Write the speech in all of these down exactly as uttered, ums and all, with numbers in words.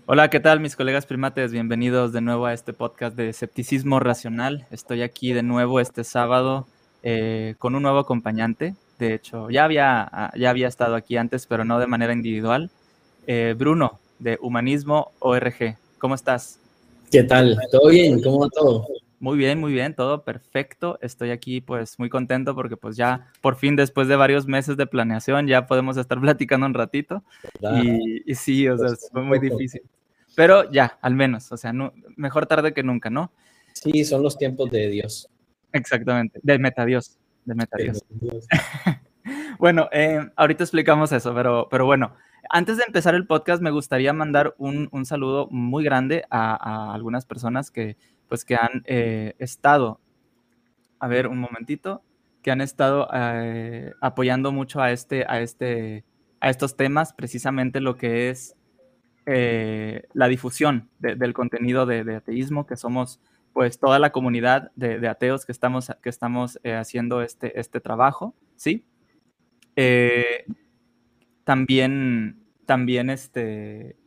Hola, ¿qué tal mis colegas primates? Bienvenidos de nuevo a este podcast de Escepticismo Racional. Estoy aquí de nuevo este sábado eh, con un nuevo acompañante. De hecho, ya había, ah, ya había estado aquí antes, pero no de manera individual. Eh, Bruno, de Humanismo O R G. ¿Cómo estás? ¿Qué tal? ¿Todo bien? ¿Cómo va todo? Muy bien, muy bien, todo perfecto. Estoy aquí pues muy contento porque pues ya por fin después de varios meses de planeación ya podemos estar platicando un ratito. ¿Verdad? Y, y sí, o sea, Costó fue un muy poco. difícil. Pero ya, al menos, o sea, no, mejor tarde que nunca, ¿no? Sí, son los tiempos de Dios. Exactamente, del metadios, del De metadios. Dios. Bueno, eh, ahorita explicamos eso, pero, pero bueno, antes de empezar el podcast me gustaría mandar un, un saludo muy grande a, a algunas personas que, pues, que han eh, estado, a ver, un momentito, que han estado eh, apoyando mucho a este, a este, a estos temas, precisamente lo que es eh, la difusión de, del contenido de, de, ateísmo, que somos pues toda la comunidad de, de ateos que estamos, que estamos eh, haciendo este, este trabajo, ¿sí? Eh, también, también este,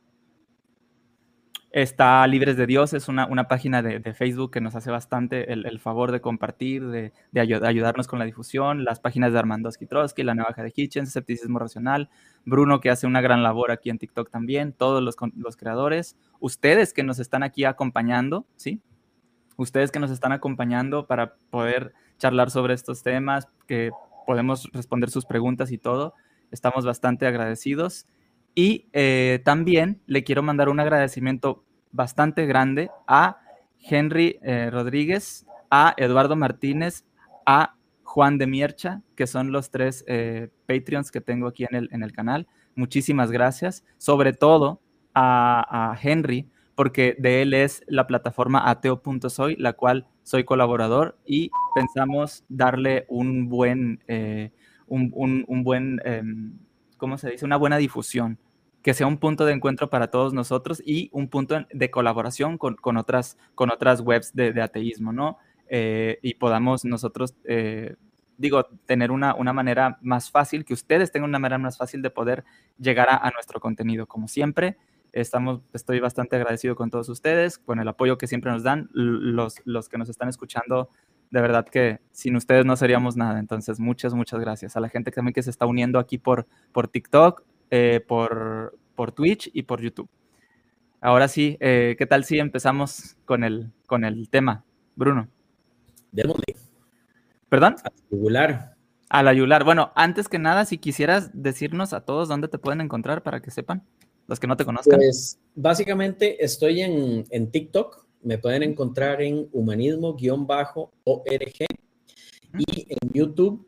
está Libres de Dios, es una, una página de, de, Facebook que nos hace bastante el, el favor de compartir, de, de, ayu de, ayudarnos con la difusión, las páginas de Armando Trotsky, La Navaja de Hitchens, Escepticismo Racional, Bruno que hace una gran labor aquí en TikTok también, todos los, los creadores, ustedes que nos están aquí acompañando, ¿sí? Ustedes que nos están acompañando para poder charlar sobre estos temas, que podemos responder sus preguntas y todo, estamos bastante agradecidos. Y eh, también le quiero mandar un agradecimiento bastante grande a Henry eh, Rodríguez, a Eduardo Martínez, a Juan de Miercha, que son los tres eh, Patreons que tengo aquí en el, en el canal. Muchísimas gracias. Sobre todo a, a Henry, porque de él es la plataforma ateo punto soy, la cual soy colaborador y pensamos darle un buen, eh, un, un, un buen, eh, ¿cómo se dice? Una buena difusión, que sea un punto de encuentro para todos nosotros y un punto de colaboración con, con, otras, con otras webs de, de ateísmo, ¿no? Eh, y podamos nosotros, eh, digo, tener una, una manera más fácil, que ustedes tengan una manera más fácil de poder llegar a, a nuestro contenido, como siempre. Estamos, estoy bastante agradecido con todos ustedes, con el apoyo que siempre nos dan, los, los que nos están escuchando, de verdad que sin ustedes no seríamos nada, entonces muchas, muchas gracias. A la gente también que se está uniendo aquí por, por TikTok, eh, por, por Twitch y por YouTube. Ahora sí, eh, ¿qué tal si empezamos con el, con el tema, Bruno? Démosle. ¿Perdón? A yugular. A la yugular. Bueno, antes que nada, si quisieras decirnos a todos dónde te pueden encontrar para que sepan, los que no te conozcan. Pues básicamente estoy en, en TikTok. Me pueden encontrar en humanismo-O R G y en YouTube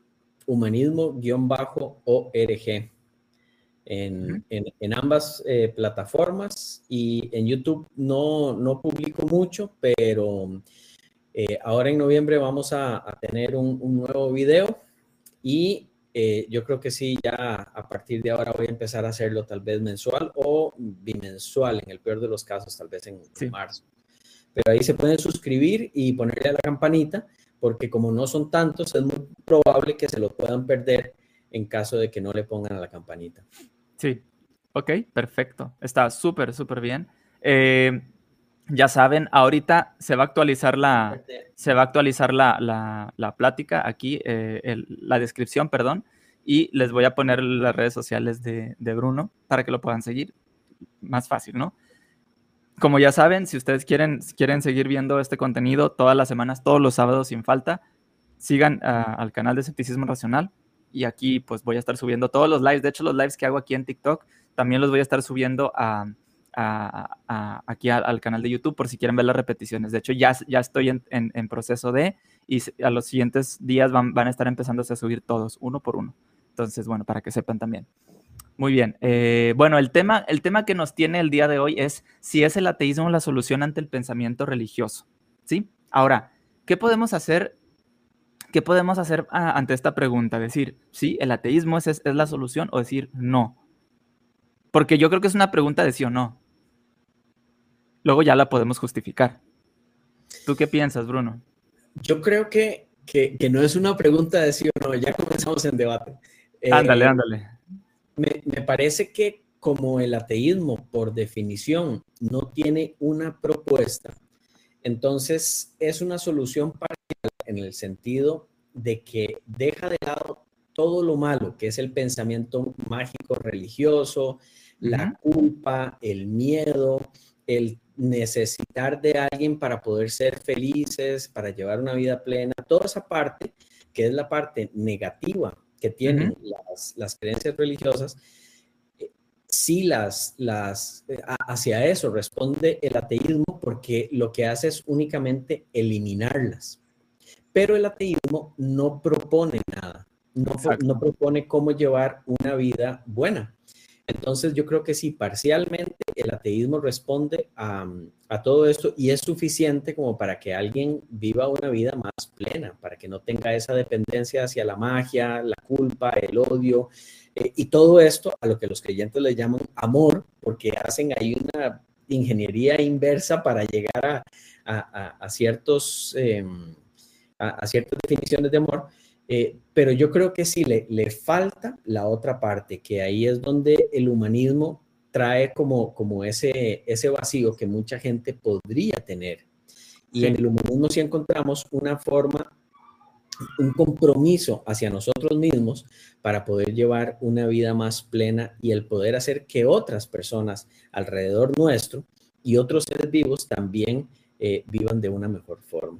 humanismo-O R G. En, en, en, ambas eh, plataformas, y en YouTube no, no publico mucho, pero eh, ahora en noviembre vamos a, a tener un, un, nuevo video y eh, yo creo que sí, ya a partir de ahora voy a empezar a hacerlo tal vez mensual o bimensual, en el peor de los casos, tal vez en, Sí. en marzo. Pero ahí se pueden suscribir y ponerle a la campanita, porque como no son tantos, es muy probable que se lo puedan perder en caso de que no le pongan a la campanita. Sí, ok, perfecto. Está súper, súper bien. Eh, ya saben, ahorita se va a actualizar la, se va a actualizar la, la, la plática aquí, eh, el, la descripción, perdón, y les voy a poner las redes sociales de, de Bruno para que lo puedan seguir. Más fácil, ¿no? Como ya saben, si ustedes quieren, quieren seguir viendo este contenido todas las semanas, todos los sábados sin falta, sigan uh, al canal de Escepticismo Racional. Y aquí pues voy a estar subiendo todos los lives. De hecho, los lives que hago aquí en TikTok también los voy a estar subiendo a, a, a, aquí a, al canal de YouTube por si quieren ver las repeticiones. De hecho, ya, ya estoy en, en, en proceso de, y a los siguientes días van, van a estar empezando a subir todos, uno por uno. Entonces, bueno, para que sepan también. Muy bien. Eh, bueno, el tema, el tema que nos tiene el día de hoy es si es el ateísmo la solución ante el pensamiento religioso. ¿Sí? Ahora, ¿qué podemos hacer? ¿Qué podemos hacer ah, ante esta pregunta? Decir, sí, el ateísmo es, es, es la solución, o decir, no. Porque yo creo que es una pregunta de sí o no. Luego ya la podemos justificar. ¿Tú qué piensas, Bruno? Yo creo que, que, que no es una pregunta de sí o no, ya comenzamos en debate. Eh, ándale, ándale. Me, me parece que como el ateísmo, por definición, no tiene una propuesta, entonces es una solución parcial en el sentido de que deja de lado todo lo malo, que es el pensamiento mágico religioso, la Ujú. culpa, el miedo, el necesitar de alguien para poder ser felices, para llevar una vida plena, toda esa parte, que es la parte negativa que tienen Ujú. las, las creencias religiosas, eh, sí las, las, eh, hacia eso responde el ateísmo, porque lo que hace es únicamente eliminarlas. Pero el ateísmo no propone nada, no, no Exacto. propone cómo llevar una vida buena. Entonces yo creo que sí, parcialmente el ateísmo responde a, a todo esto y es suficiente como para que alguien viva una vida más plena, para que no tenga esa dependencia hacia la magia, la culpa, el odio, eh, y todo esto a lo que los creyentes le llaman amor, porque hacen ahí una ingeniería inversa para llegar a, a, a, a ciertos, eh, a, a ciertas definiciones de amor. Eh, pero yo creo que sí le, le falta la otra parte, que ahí es donde el humanismo trae como, como ese, ese vacío que mucha gente podría tener. Y en Sí. el humanismo sí encontramos una forma, un compromiso hacia nosotros mismos para poder llevar una vida más plena y el poder hacer que otras personas alrededor nuestro y otros seres vivos también eh, vivan de una mejor forma.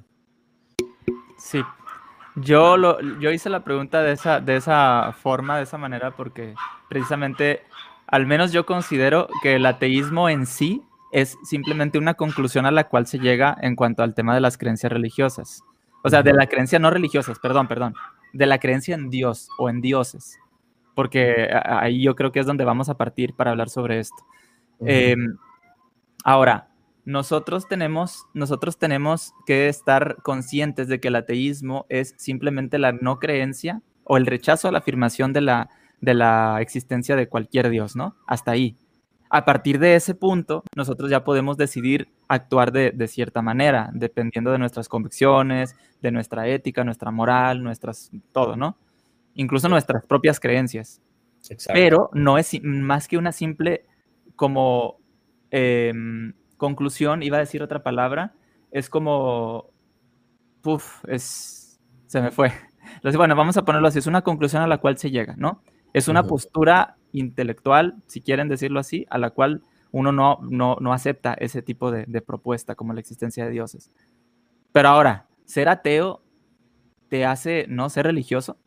Sí. Yo, lo, yo hice la pregunta de esa, de esa forma, de esa manera, porque precisamente, al menos yo considero que el ateísmo en sí es simplemente una conclusión a la cual se llega en cuanto al tema de las creencias religiosas. O sea, de Ujú. la creencia no religiosas, perdón, perdón. De la creencia en Dios o en dioses. Porque ahí yo creo que es donde vamos a partir para hablar sobre esto. Eh, Uh-huh. Ahora, nosotros tenemos, nosotros tenemos que estar conscientes de que el ateísmo es simplemente la no creencia o el rechazo a la afirmación de la, de la existencia de cualquier Dios, ¿no? Hasta ahí. A partir de ese punto, nosotros ya podemos decidir actuar de, de cierta manera, dependiendo de nuestras convicciones, de nuestra ética, nuestra moral, nuestras, todo, ¿no? Incluso Sí, nuestras propias creencias. exacto. Pero no es más que una simple como em, conclusión, iba a decir otra palabra, es como, puf, es, se me fue. Entonces, bueno, vamos a ponerlo así, es una conclusión a la cual se llega, ¿no? Es una Uh-huh. postura intelectual, si quieren decirlo así, a la cual uno no, no, no acepta ese tipo de, de propuesta como la existencia de dioses. Pero ahora, ser ateo te hace no ser religioso.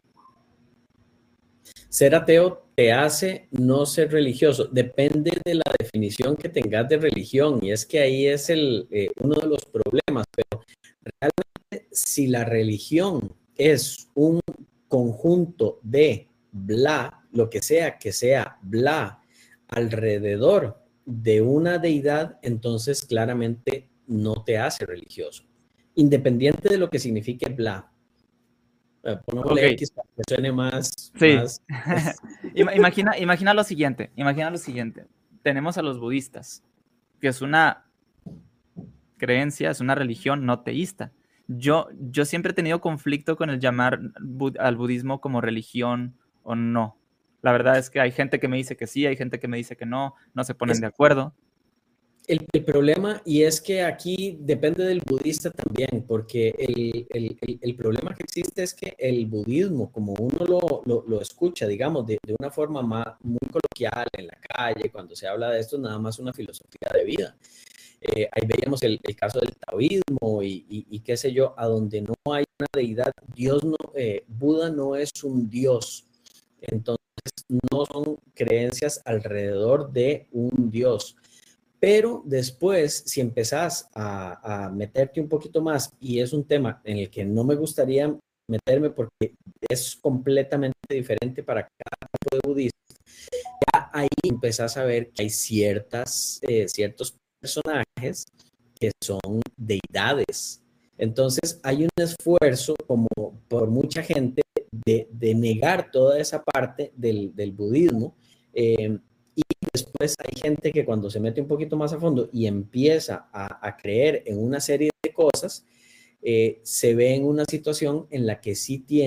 Ser ateo te hace no ser religioso. Depende de la definición que tengas de religión. Y es que ahí es el, eh, uno de los problemas. Pero realmente, si la religión es un conjunto de bla, lo que sea que sea bla, alrededor de una deidad, entonces claramente no te hace religioso. Independiente de lo que signifique bla. Eh, Ok, Pongámosle X para que suene más, sí. más. Ima- Imagina, imagina lo siguiente, imagina lo siguiente. Tenemos a los budistas, que es una creencia, es una religión no teísta. Yo, yo siempre he tenido conflicto con el llamar bud- al budismo como religión o no. La verdad es que hay gente que me dice que sí, hay gente que me dice que no, no se ponen Es de acuerdo. el, el problema, y es que aquí depende del budista también, porque el, el, el, el problema que existe es que el budismo, como uno lo, lo, lo escucha, digamos, de, de, una forma más, muy coloquial en la calle, cuando se habla de esto, es nada más una filosofía de vida. Eh, ahí veíamos el, el, caso del taoísmo y, y, y, qué sé yo, a donde no hay una deidad, Dios no, eh, Buda no es un Dios, entonces no son creencias alrededor de un Dios. Pero después, si empezás a, a, meterte un poquito más, y es un tema en el que no me gustaría meterme porque es completamente diferente para cada tipo de budista, ya ahí empezás a ver que hay ciertas, eh, ciertos personajes que son deidades. Entonces hay un esfuerzo como por mucha gente de, de negar toda esa parte del, del budismo. Eh, y después hay gente que cuando se mete un poquito más a fondo y empieza a, a creer en una serie de cosas, eh, se ve en una situación en la que sí tiene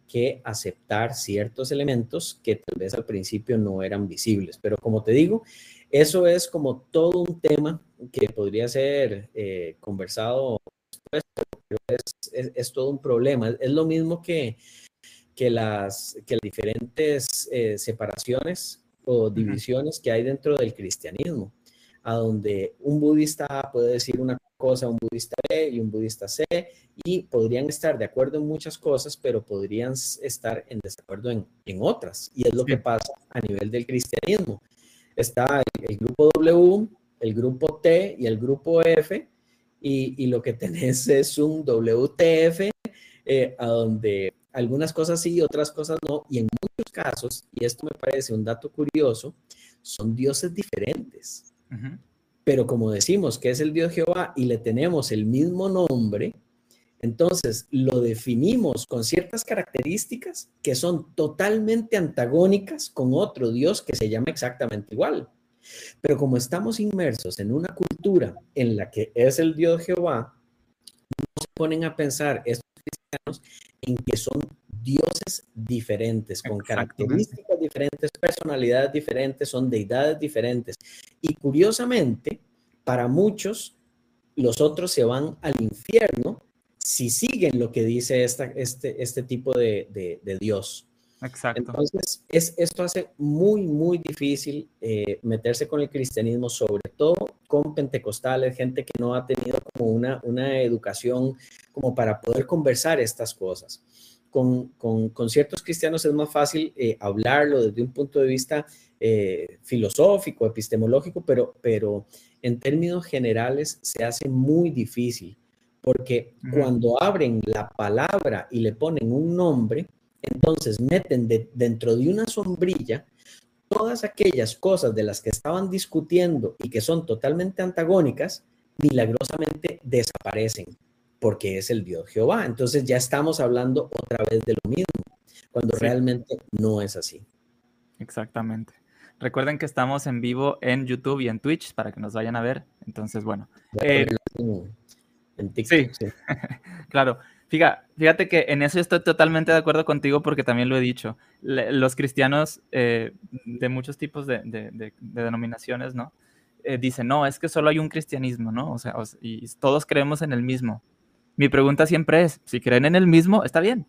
que aceptar ciertos elementos que tal vez al principio no eran visibles. Pero como te digo, eso es como todo un tema que podría ser eh, conversado después, pero es, es, es todo un problema. Es lo mismo que, que, las, que las diferentes eh, separaciones o divisiones uh-huh. que hay dentro del cristianismo, a donde un budista puede decir una cosa, un budista B y un budista C, y podrían estar de acuerdo en muchas cosas, pero podrían estar en desacuerdo en, en otras. Y es lo sí. que pasa a nivel del cristianismo. Está el, el grupo W, el grupo T y el grupo F, y, y lo que tenés es un W T F, eh, a donde algunas cosas sí, otras cosas no, y en muchos casos, y esto me parece un dato curioso, son dioses diferentes. Uh-huh. Pero como decimos que es el Dios Jehová y le tenemos el mismo nombre, entonces lo definimos con ciertas características que son totalmente antagónicas con otro Dios que se llama exactamente igual. Pero como estamos inmersos en una cultura en la que es el Dios Jehová, no se ponen a pensar estos cristianos en que son dioses diferentes, con características diferentes, personalidades diferentes, son deidades diferentes. Y curiosamente, para muchos, los otros se van al infierno si siguen lo que dice esta, este, este tipo de, de, de Dios. Exacto. Entonces, es, esto hace muy, muy difícil eh, meterse con el cristianismo, sobre todo con pentecostales, gente que no ha tenido como una, una educación como para poder conversar estas cosas. Con, con, con ciertos cristianos es más fácil eh, hablarlo desde un punto de vista eh, filosófico, epistemológico, pero, pero en términos generales se hace muy difícil, porque uh-huh. cuando abren la palabra y le ponen un nombre, entonces meten de, dentro de una sombrilla todas aquellas cosas de las que estaban discutiendo y que son totalmente antagónicas, milagrosamente desaparecen, porque es el Dios Jehová. Entonces ya estamos hablando otra vez de lo mismo, cuando sí. realmente no es así. Exactamente. Recuerden que estamos en vivo en YouTube y en Twitch para que nos vayan a ver. Entonces, bueno. Eh, en, en TikTok, sí, sí. Claro. Fíjate, fíjate que en eso estoy totalmente de acuerdo contigo porque también lo he dicho. Le, los cristianos eh, de muchos tipos de, de, de, de denominaciones, ¿no? Eh, dicen, no, es que solo hay un cristianismo, ¿no? O sea, o, y todos creemos en el mismo. Mi pregunta siempre es, si creen en el mismo, está bien.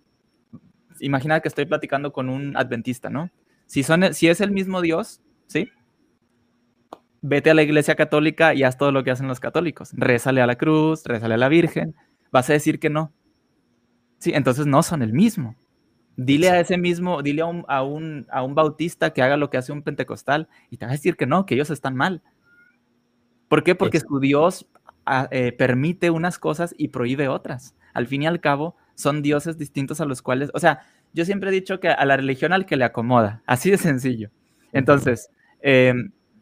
Imagina que estoy platicando con un adventista, ¿no? Si, son, si es el mismo Dios, ¿sí? Vete a la iglesia católica y haz todo lo que hacen los católicos. Rézale a la cruz, rézale a la Virgen. Vas a decir que no. Sí, entonces no son el mismo. Dile Exacto. a ese mismo, dile a un, a, un, a un bautista que haga lo que hace un pentecostal y te va a decir que no, que ellos están mal. ¿Por qué? Porque Exacto. su Dios eh, permite unas cosas y prohíbe otras. Al fin y al cabo, son dioses distintos a los cuales, o sea, yo siempre he dicho que a la religión al que le acomoda, así de sencillo. Entonces, eh,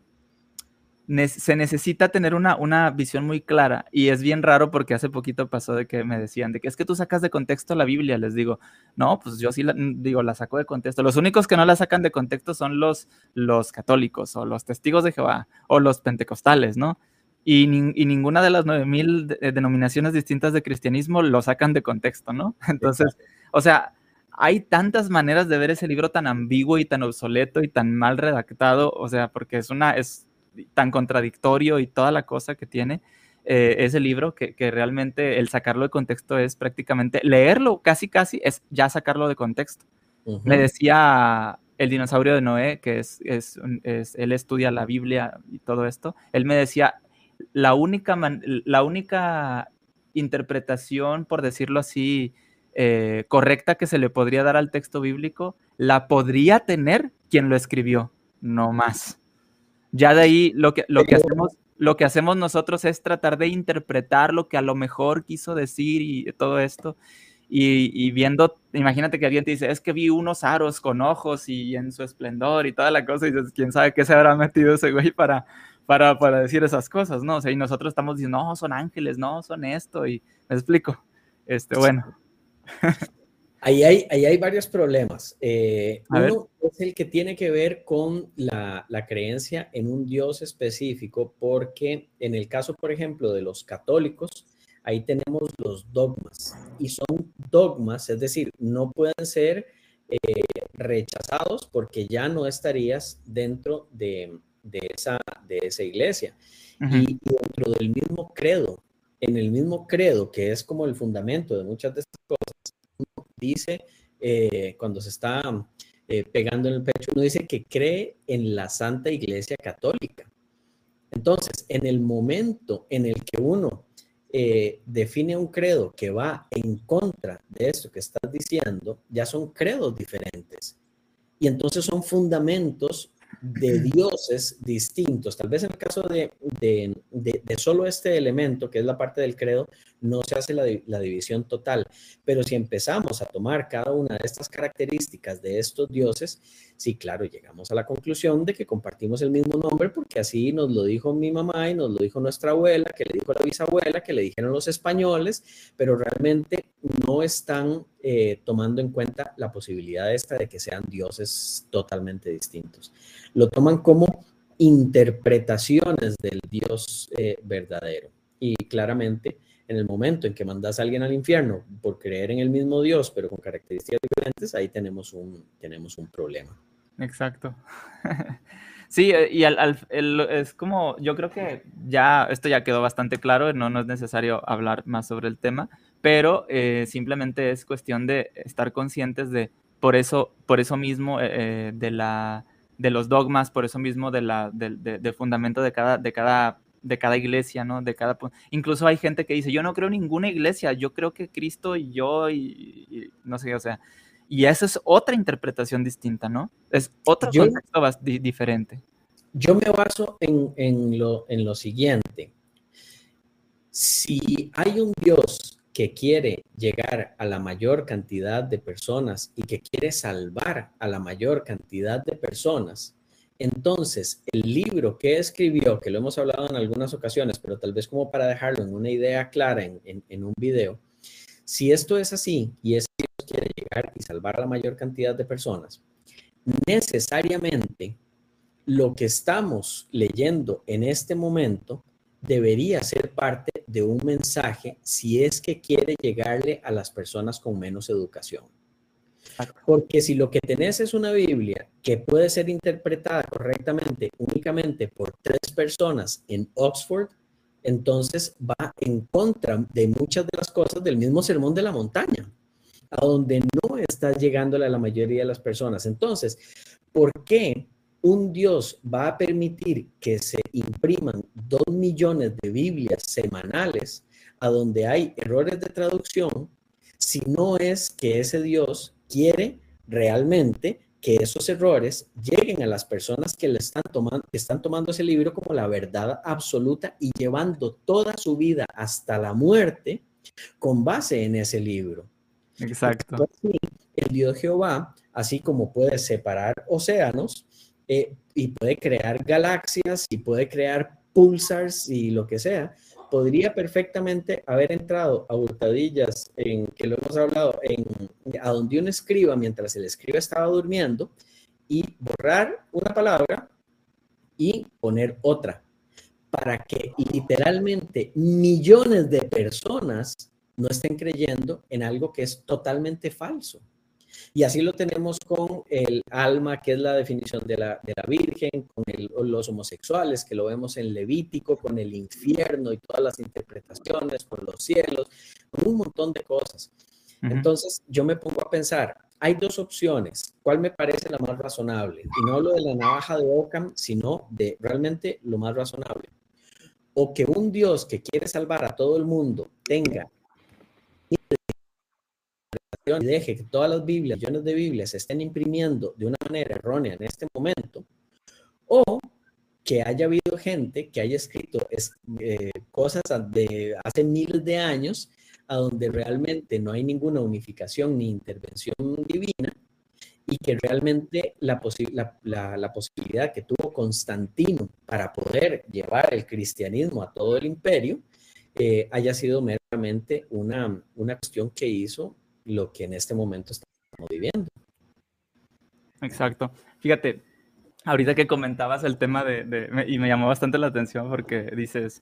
se necesita tener una, una visión muy clara y es bien raro porque hace poquito pasó de que me decían de que es que tú sacas de contexto la Biblia. Les digo, no, pues yo sí la, digo, la saco de contexto. Los únicos que no la sacan de contexto son los, los católicos o los testigos de Jehová o los pentecostales, ¿no? Y, ni, y ninguna de las nueve mil de, denominaciones distintas de cristianismo lo sacan de contexto, ¿no? Entonces, o sea, hay tantas maneras de ver ese libro tan ambiguo y tan obsoleto y tan mal redactado, o sea, porque es una... es tan contradictorio y toda la cosa que tiene eh, ese libro, que, que realmente el sacarlo de contexto es prácticamente, leerlo casi casi es ya sacarlo de contexto. Uh-huh. Me decía el dinosaurio de Noé, que es, es, es, él estudia la Biblia y todo esto, él me decía, la única, man, la única interpretación, por decirlo así, eh, correcta que se le podría dar al texto bíblico, la podría tener quien lo escribió, no más. Ya de ahí lo que, lo, que hacemos, lo que hacemos nosotros es tratar de interpretar lo que a lo mejor quiso decir y todo esto. Y, y viendo, imagínate que alguien te dice, es que vi unos aros con ojos y en su esplendor y toda la cosa, y dices, ¿quién sabe qué se habrá metido ese güey para, para, para decir esas cosas, ¿no? O sea, y nosotros estamos diciendo, no, son ángeles, no, son esto, y me explico. Este, bueno. Ahí hay, ahí hay varios problemas. Eh, uno es el que tiene que ver con la, la creencia en un Dios específico, porque en el caso, por ejemplo, de los católicos, ahí tenemos los dogmas. Y son dogmas, es decir, no pueden ser eh, rechazados porque ya no estarías dentro de, de, esa, de esa iglesia. Ujú. Y, y dentro del mismo credo, en el mismo credo, que es como el fundamento de muchas de estas cosas, uno dice, eh, cuando se está eh, pegando en el pecho, uno dice que cree en la Santa Iglesia Católica. Entonces, en el momento en el que uno eh, define un credo que va en contra de esto que estás diciendo, ya son credos diferentes. Y entonces son fundamentos de dioses distintos. Tal vez en el caso de, de, de, de solo este elemento, que es la parte del credo, no se hace la, la división total. Pero si empezamos a tomar cada una de estas características de estos dioses, sí, claro, llegamos a la conclusión de que compartimos el mismo nombre, porque así nos lo dijo mi mamá y nos lo dijo nuestra abuela, que le dijo la bisabuela, que le dijeron los españoles, pero realmente no están eh, tomando en cuenta la posibilidad esta de que sean dioses totalmente distintos. Lo toman como interpretaciones del Dios eh, verdadero. Y claramente, en el momento en que mandas a alguien al infierno por creer en el mismo Dios, pero con características diferentes, ahí tenemos un, tenemos un problema. Exacto. Sí, eh, y al, al, el, es como, yo creo que ya, esto ya quedó bastante claro, no, no es necesario hablar más sobre el tema, pero eh, simplemente es cuestión de estar conscientes de, por eso, por eso mismo, eh, de, la, de los dogmas, por eso mismo de la, de, de, de fundamento de cada, de cada, de cada iglesia, ¿no? De cada, incluso hay gente que dice, yo no creo en ninguna iglesia, yo creo que Cristo y yo, y, y no sé, o sea, y esa es otra interpretación distinta, ¿no? Es otro Yo, contexto di diferente. Yo me baso en, en, lo, en lo siguiente. Si hay un Dios que quiere llegar a la mayor cantidad de personas y que quiere salvar a la mayor cantidad de personas, entonces el libro que escribió, que lo hemos hablado en algunas ocasiones, pero tal vez como para dejarlo en una idea clara en, en, en un video, si esto es así y es que Dios quiere llegar y salvar a la mayor cantidad de personas, necesariamente lo que estamos leyendo en este momento debería ser parte de un mensaje si es que quiere llegarle a las personas con menos educación. Porque si lo que tenés es una Biblia que puede ser interpretada correctamente únicamente por tres personas en Oxford, entonces va en contra de muchas de las cosas del mismo Sermón de la Montaña, a donde no está llegándole a la mayoría de las personas. Entonces, ¿por qué un Dios va a permitir que se impriman dos millones de Biblias semanales a donde hay errores de traducción si no es que ese Dios quiere realmente que esos errores lleguen a las personas que, le están, tomando, que están tomando ese libro como la verdad absoluta y llevando toda su vida hasta la muerte con base en ese libro? Exacto. Así, el Dios Jehová, así como puede separar océanos eh, y puede crear galaxias y puede crear pulsars y lo que sea, podría perfectamente haber entrado a hurtadillas, en que lo hemos hablado, en, a donde uno escriba mientras el escriba estaba durmiendo y borrar una palabra y poner otra, para que literalmente millones de personas no estén creyendo en algo que es totalmente falso. Y así lo tenemos con el alma, que es la definición de la, de la Virgen, con el, los homosexuales, que lo vemos en Levítico, con el infierno y todas las interpretaciones, con los cielos, con un montón de cosas. Uh-huh. Entonces yo me pongo a pensar, hay dos opciones, ¿cuál me parece la más razonable? Y no hablo de la navaja de Occam, sino de realmente lo más razonable. O que un Dios que quiere salvar a todo el mundo tenga y deje que todas las Biblias, millones de Biblias, se estén imprimiendo de una manera errónea en este momento, o que haya habido gente que haya escrito es, eh, cosas de hace miles de años, a donde realmente no hay ninguna unificación ni intervención divina, y que realmente la, posi- la, la, la posibilidad que tuvo Constantino para poder llevar el cristianismo a todo el imperio, eh, haya sido meramente una, una cuestión que hizo lo que en este momento estamos viviendo. Exacto. Fíjate, ahorita que comentabas el tema de, de me, y me llamó bastante la atención porque dices,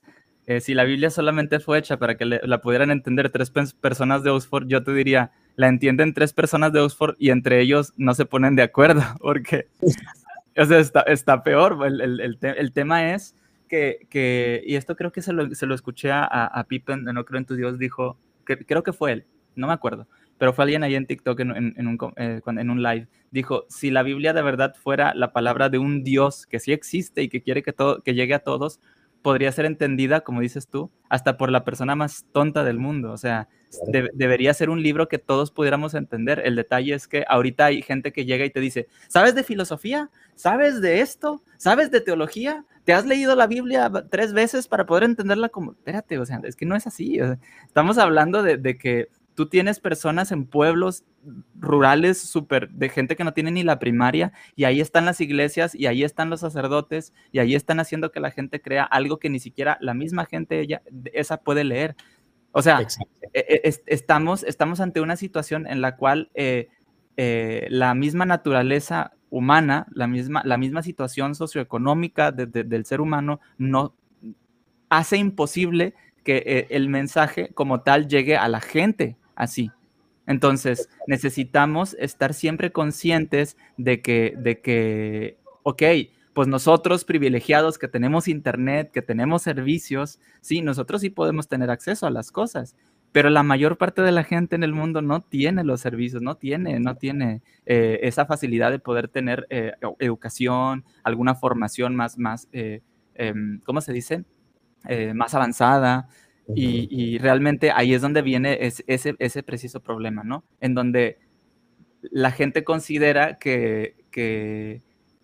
eh, si la Biblia solamente fue hecha para que le, la pudieran entender tres pe personas de Oxford, yo te diría, la entienden tres personas de Oxford y entre ellos no se ponen de acuerdo, porque, o sea, está, está peor. El, el, el, te el tema es que, que, y esto creo que se lo, se lo escuché a, a Pippen, de No Creo en Tu Dios, dijo, que, creo que fue él, no me acuerdo, pero fue alguien ahí en TikTok en, en, en, un, eh, en un live, dijo, si la Biblia de verdad fuera la palabra de un Dios que sí existe y que quiere que, todo, que llegue a todos, podría ser entendida, como dices tú, hasta por la persona más tonta del mundo. O sea, de, debería ser un libro que todos pudiéramos entender. El detalle es que ahorita hay gente que llega y te dice, ¿sabes de filosofía? ¿Sabes de esto? ¿Sabes de teología? ¿Te has leído la Biblia tres veces para poder entenderla? Como, espérate, o sea, es que no es así. O sea, estamos hablando de, de que tú tienes personas en pueblos rurales súper de gente que no tiene ni la primaria y ahí están las iglesias y ahí están los sacerdotes y ahí están haciendo que la gente crea algo que ni siquiera la misma gente ella, esa puede leer. O sea, es, estamos, estamos ante una situación en la cual eh, eh, la misma naturaleza humana, la misma, la misma situación socioeconómica de, de, del ser humano no hace imposible que eh, el mensaje como tal llegue a la gente así. Entonces, necesitamos estar siempre conscientes de que, de que, ok, pues nosotros privilegiados que tenemos internet, que tenemos servicios, sí, nosotros sí podemos tener acceso a las cosas, pero la mayor parte de la gente en el mundo no tiene los servicios, no tiene, no tiene eh, esa facilidad de poder tener eh, educación, alguna formación más, más eh, eh, ¿cómo se dice? Eh, más avanzada. Y, y realmente ahí es donde viene ese, ese, ese preciso problema, ¿no? En donde la gente considera que, que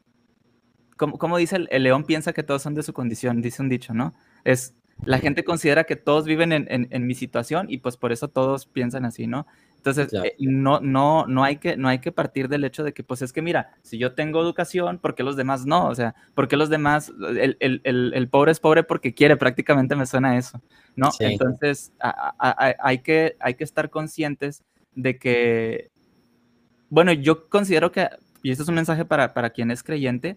como, como dice el, el león piensa que todos son de su condición, dice un dicho, ¿no? Es, la gente considera que todos viven en, en, en mi situación y pues por eso todos piensan así, ¿no? Entonces, Claro. eh, no, no, no, hay que, no hay que partir del hecho de que, pues es que mira, si yo tengo educación, ¿por qué los demás no? O sea, ¿por qué los demás, el, el, el, el pobre es pobre porque quiere? Prácticamente me suena eso, ¿no? Sí. Entonces, a, a, a, hay, que, hay que estar conscientes de que, bueno, yo considero que, y esto es un mensaje para, para quien es creyente,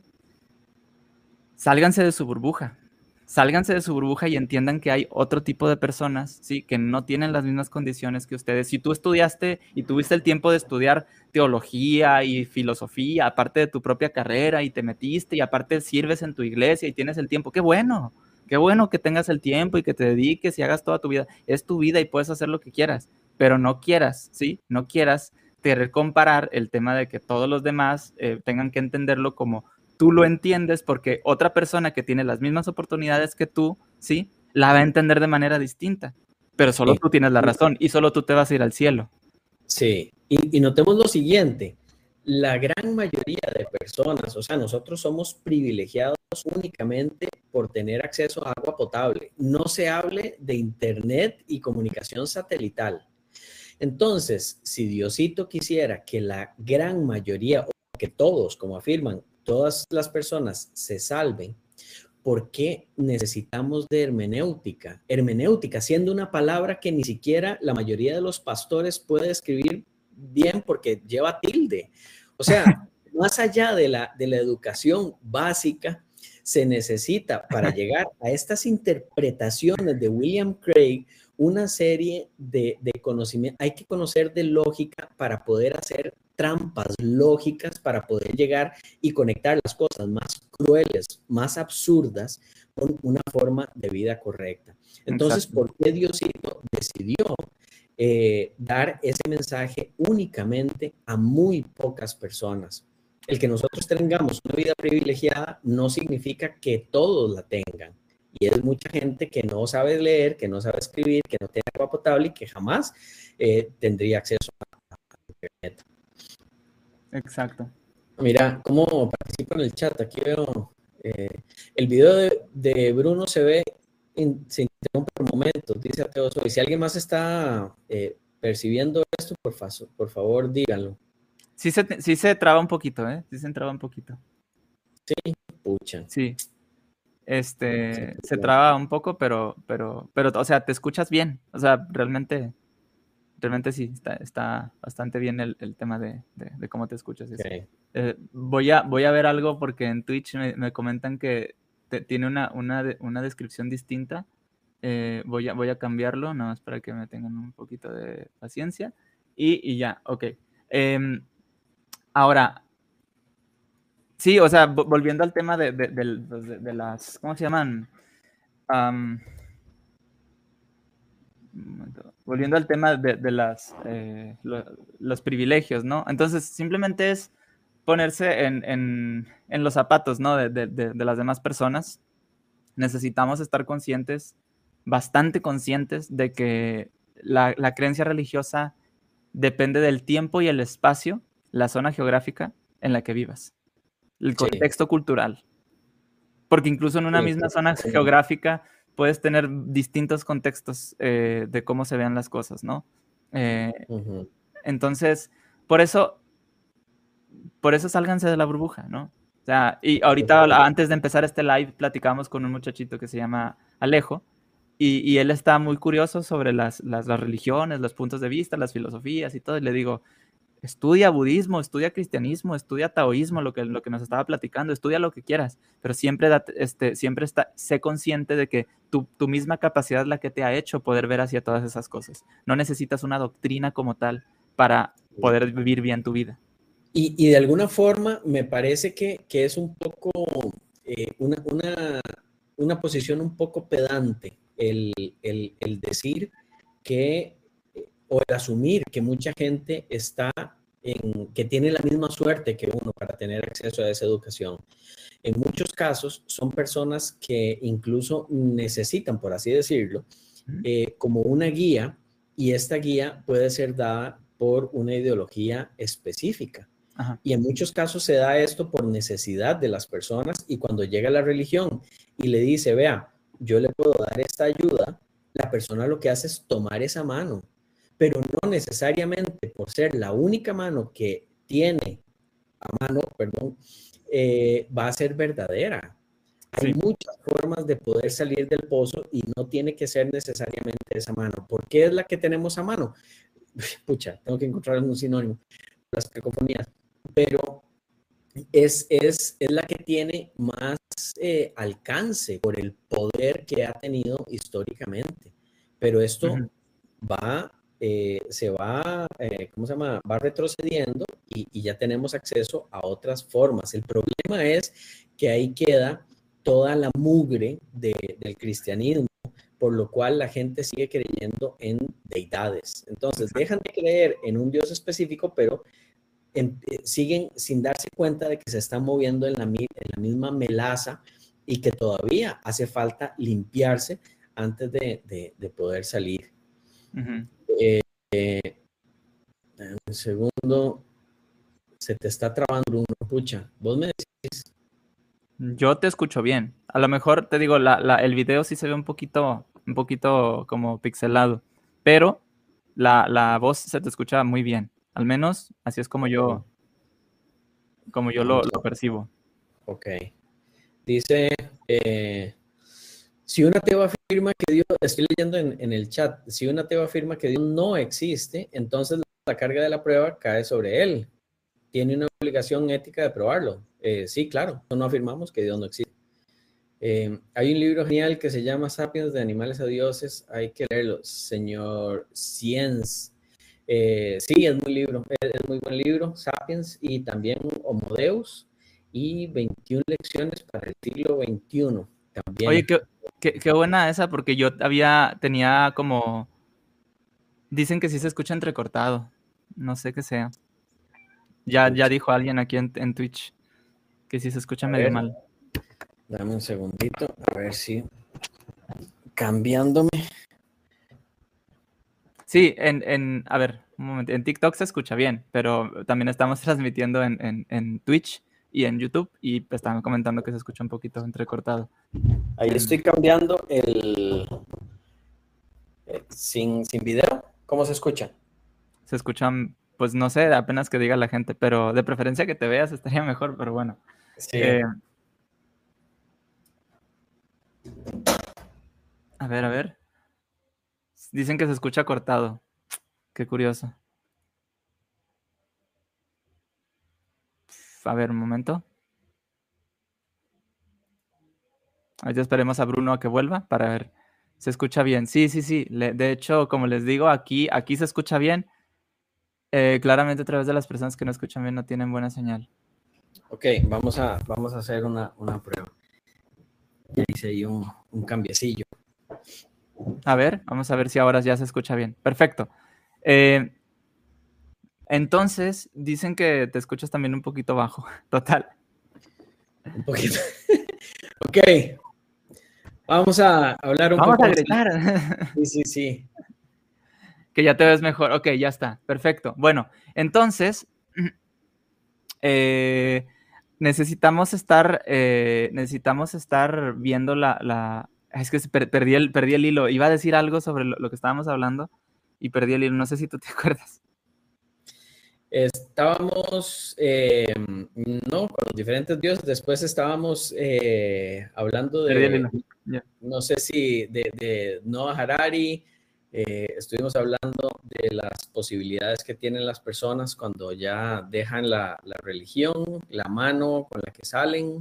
sálganse de su burbuja. Sálganse de su burbuja y entiendan que hay otro tipo de personas, ¿sí? Que no tienen las mismas condiciones que ustedes. Si tú estudiaste y tuviste el tiempo de estudiar teología y filosofía, aparte de tu propia carrera, y te metiste, y aparte sirves en tu iglesia y tienes el tiempo, qué bueno, qué bueno que tengas el tiempo y que te dediques y hagas toda tu vida. Es tu vida y puedes hacer lo que quieras, pero no quieras, ¿sí? No quieras querer comparar el tema de que todos los demás eh, tengan que entenderlo como tú lo entiendes porque otra persona que tiene las mismas oportunidades que tú, ¿sí? La va a entender de manera distinta, pero solo tú tienes la razón y solo tú te vas a ir al cielo. Sí, y, y notemos lo siguiente, la gran mayoría de personas, o sea, nosotros somos privilegiados únicamente por tener acceso a agua potable. No se hable de internet y comunicación satelital. Entonces, si Diosito quisiera que la gran mayoría, o que todos, como afirman, todas las personas se salven, ¿por qué necesitamos de hermenéutica? Hermenéutica, siendo una palabra que ni siquiera la mayoría de los pastores puede escribir bien porque lleva tilde. O sea, más allá de la, de la educación básica, se necesita para llegar a estas interpretaciones de William Craig una serie de, de conocimientos. Hay que conocer de lógica para poder hacer trampas lógicas, para poder llegar y conectar las cosas más crueles, más absurdas, con una forma de vida correcta. Entonces, Exacto. ¿por qué Diosito decidió eh, dar ese mensaje únicamente a muy pocas personas? El que nosotros tengamos una vida privilegiada no significa que todos la tengan. Y es mucha gente que no sabe leer, que no sabe escribir, que no tiene agua potable y que jamás eh, tendría acceso a internet. Exacto. Mira, cómo participa en el chat. Aquí veo eh, el video de, de Bruno se ve, in, se interrumpe por momentos, dice Ateo Soy. Si alguien más está eh, percibiendo esto, por, fa por favor, díganlo. Sí se, sí se traba un poquito, ¿eh? Sí se traba un poquito. Sí, pucha. Sí. Este, se traba un poco, pero, pero, pero, o sea, te escuchas bien. O sea, realmente, realmente sí, está, está bastante bien el, el tema de, de, de cómo te escuchas. Okay. Eh, voy, a, voy a ver algo porque en Twitch me, me comentan que te, tiene una, una, una descripción distinta. Eh, voy, a, voy a cambiarlo, nada más para que me tengan un poquito de paciencia. Y, y ya, ok. Em, ahora, sí, o sea, vo- volviendo al tema de, de, del- pues, de- de las, ¿cómo se llaman? Am, un momento. Volviendo al tema de, de las, eh, lo- los privilegios, ¿no? Entonces, simplemente es ponerse en, en- en los zapatos, ¿no? De, de- de- de las demás personas. Necesitamos estar conscientes, bastante conscientes, de que la, la creencia religiosa depende del tiempo y el espacio, la zona geográfica en la que vivas, el Sí, contexto cultural. Porque incluso en una sí, misma zona geográfica puedes tener distintos contextos eh, de cómo se vean las cosas, ¿no? Eh, ujú, entonces, por eso, por eso sálganse de la burbuja, ¿no? O sea, y ahorita antes de empezar este live platicamos con un muchachito que se llama Alejo y, y él está muy curioso sobre las, las, las religiones, los puntos de vista, las filosofías y todo. Y le digo, estudia budismo, estudia cristianismo, estudia taoísmo, lo que, lo que nos estaba platicando, estudia lo que quieras, pero siempre, da- este, siempre está, sé consciente de que tu, tu misma capacidad es la que te ha hecho poder ver hacia todas esas cosas. No necesitas una doctrina como tal para sí. poder vivir bien tu vida. Y, y de alguna forma me parece que, que es un poco eh, una, una, una posición un poco pedante el, el, el decir que, eh, o el asumir que mucha gente está en, que tiene la misma suerte que uno para tener acceso a esa educación. En muchos casos son personas que incluso necesitan, por así decirlo, Ujú. eh, como una guía, y esta guía puede ser dada por una ideología específica. Ajá. Y en muchos casos se da esto por necesidad de las personas, y cuando llega la religión y le dice, vea, yo le puedo dar esta ayuda, la persona lo que hace es tomar esa mano, pero no necesariamente por ser la única mano que tiene a mano, perdón, eh, va a ser verdadera. Hay Sí. muchas formas de poder salir del pozo y no tiene que ser necesariamente esa mano. ¿Por qué es la que tenemos a mano? Pucha, tengo que encontrar un sinónimo, las cacofonías, pero es, es, es la que tiene más eh, alcance por el poder que ha tenido históricamente. Pero esto Ujú. va, eh, se va, eh, ¿cómo se llama? Va retrocediendo y, y ya tenemos acceso a otras formas. El problema es que ahí queda toda la mugre de, del cristianismo, por lo cual la gente sigue creyendo en deidades. Entonces, dejan de creer en un Dios específico, pero en, eh, siguen sin darse cuenta de que se están moviendo en la, en la misma melaza y que todavía hace falta limpiarse antes de, de, de poder salir. Ujú. Eh, un segundo, se te está trabando, Bruno. Pucha, vos me decís. Yo te escucho bien. A lo mejor te digo, la, la- el video sí se ve un poquito, un poquito como pixelado, pero la, la voz se te escucha muy bien. Al menos así es como Ok, yo, como yo lo, vamos lo a ver. percibo. Ok. Dice, eh, si una ateo afirma que Dios, estoy leyendo en, en el chat, si una ateo afirma que Dios no existe, entonces la carga de la prueba cae sobre él. Tiene una obligación ética de probarlo. Eh, sí, claro, no afirmamos que Dios no existe. Eh, hay un libro genial que se llama Sapiens de animales a dioses, hay que leerlo, señor Science. Eh, sí, es muy libro, es, es, muy buen libro, Sapiens, y también Homo Deus y veintiuna lecciones para el siglo veintiuno Oye, también. qué, qué, qué buena esa, porque yo había, tenía como, dicen que sí se escucha entrecortado. No sé qué sea. Ya, ya Pucha, dijo alguien aquí en, en Twitch que sí se escucha a medio ver, mal. dame un segundito, a ver si cambiándome. Sí, en, en, a ver, un momento, en TikTok se escucha bien, pero también estamos transmitiendo en, en, en Twitch y en YouTube y pues, estaban comentando que se escucha un poquito entrecortado. Ahí Em, estoy cambiando el eh, sin, sin video. ¿Cómo se escucha? se escuchan, pues no sé, apenas que diga la gente, pero de preferencia que te veas estaría mejor, pero bueno. Sí. Eh, a ver, a ver. Dicen que se escucha cortado. Qué curioso. A ver, un momento. Ahorita esperemos a Bruno a que vuelva para ver. Se escucha bien. Sí, sí, sí. Le- de hecho, como les digo, aquí, aquí se escucha bien. Eh, claramente a través de las personas que no escuchan bien no tienen buena señal. Ok, vamos a, vamos a hacer una, una prueba. Ya hice ahí un, un cambiecillo. A ver, vamos a ver si ahora ya se escucha bien. Perfecto. Eh, entonces, dicen que te escuchas también un poquito bajo. Total. Un poquito. Ok, vamos a hablar un Vamos poco a más. gritar. Sí, sí, sí. Que ya te ves mejor. Ok, ya está. Perfecto. Bueno, entonces, eh, necesitamos estar, eh, necesitamos estar viendo la, la... Es que se per- perdí el, perdí el hilo. Iba a decir algo sobre lo, lo que estábamos hablando y perdí el hilo. No sé si tú te acuerdas. Estábamos, eh, no, con los diferentes dioses. Después estábamos eh, hablando Perdí el de, hilo. Ya. no sé si de, de Noah Harari. Eh, estuvimos hablando de las posibilidades que tienen las personas cuando ya dejan la, la religión, la mano con la que salen.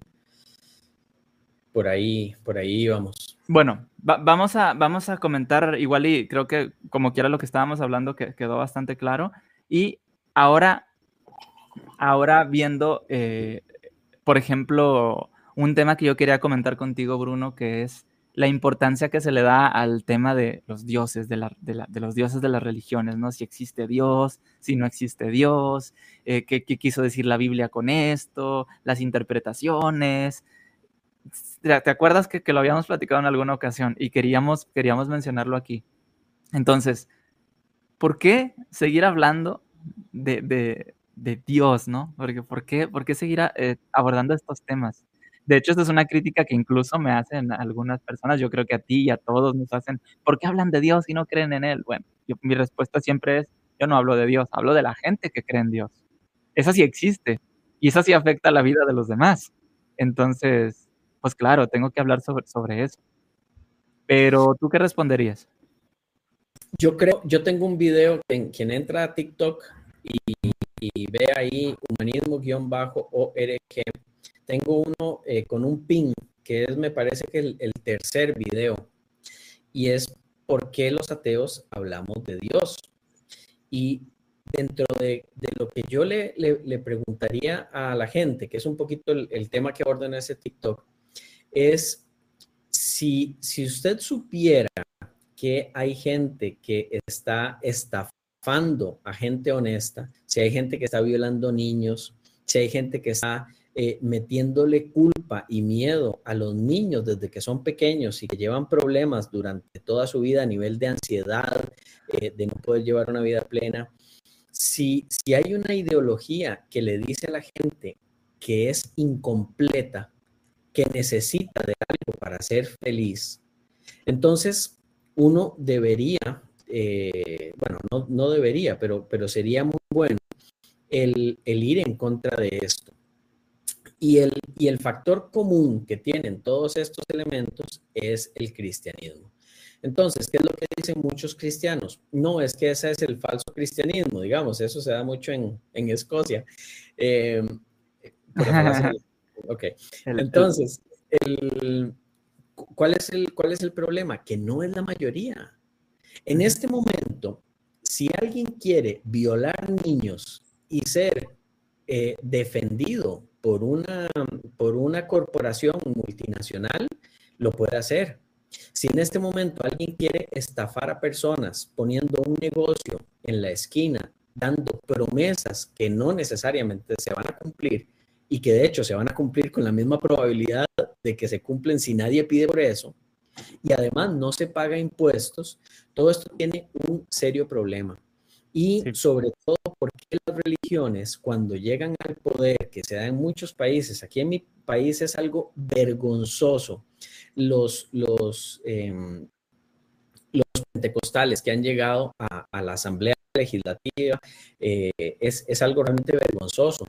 Por ahí, por ahí íbamos. Bueno, va- vamos a, vamos a comentar igual y creo que como quiera lo que estábamos hablando que, quedó bastante claro. Y ahora, ahora viendo, eh, por ejemplo, un tema que yo quería comentar contigo, Bruno, que es la importancia que se le da al tema de los dioses, de, la, de, la, de los dioses de las religiones, ¿no? Si existe Dios, si no existe Dios, eh, qué, qué quiso decir la Biblia con esto, las interpretaciones. ¿Te te acuerdas que, que lo habíamos platicado en alguna ocasión y queríamos, queríamos mencionarlo aquí? Entonces, ¿por qué seguir hablando de, de, de Dios, no? Porque, ¿por qué, por qué seguir a- eh, abordando estos temas? De hecho, esta es una crítica que incluso me hacen algunas personas, yo creo que a ti y a todos nos hacen, ¿por qué hablan de Dios y no creen en Él? Bueno, yo- mi respuesta siempre es, yo no hablo de Dios, hablo de la gente que cree en Dios. Esa sí existe y esa sí afecta la vida de los demás. Entonces, pues claro, tengo que hablar sobre, sobre eso. Pero, ¿tú qué responderías? Yo creo, yo tengo un video en quien entra a TikTok y, y ve ahí humanismo-org. Tengo uno eh, con un pin que es, me parece que el, el tercer video, y es ¿por qué los ateos hablamos de Dios? Y dentro de, de lo que yo le, le, le, preguntaría a la gente, que es un poquito el, el tema que aborda en ese TikTok, es si, si usted supiera que hay gente que está estafando a gente honesta, si hay gente que está violando niños, si hay gente que está eh, metiéndole culpa y miedo a los niños desde que son pequeños y que llevan problemas durante toda su vida a nivel de ansiedad, eh, de no poder llevar una vida plena. Si, si hay una ideología que le dice a la gente que es incompleta, que necesita de algo para ser feliz, entonces uno debería, eh, bueno, no, no debería, pero, pero sería muy bueno el, el ir en contra de esto. Y el, y el factor común que tienen todos estos elementos es el cristianismo. Entonces, ¿qué es lo que dicen muchos cristianos? No, es que ese es el falso cristianismo, digamos, eso se da mucho en, en Escocia, eh, por la falacia. Ok, El, el, entonces, el, ¿cuál, es el, ¿cuál es el problema? Que no es la mayoría. En uh-huh. este momento, si alguien quiere violar niños y ser eh, defendido por una, por una corporación multinacional, lo puede hacer. Si en este momento alguien quiere estafar a personas poniendo un negocio en la esquina, dando promesas que no necesariamente se van a cumplir y que de hecho se van a cumplir con la misma probabilidad de que se cumplen si nadie pide por eso, y además no se paga impuestos, todo esto tiene un serio problema. Y sí. sobre todo porque las religiones, cuando llegan al poder, que se da en muchos países, aquí en mi país es algo vergonzoso, los, los, eh, los pentecostales que han llegado a, a la Asamblea Legislativa, eh, es, es algo realmente vergonzoso.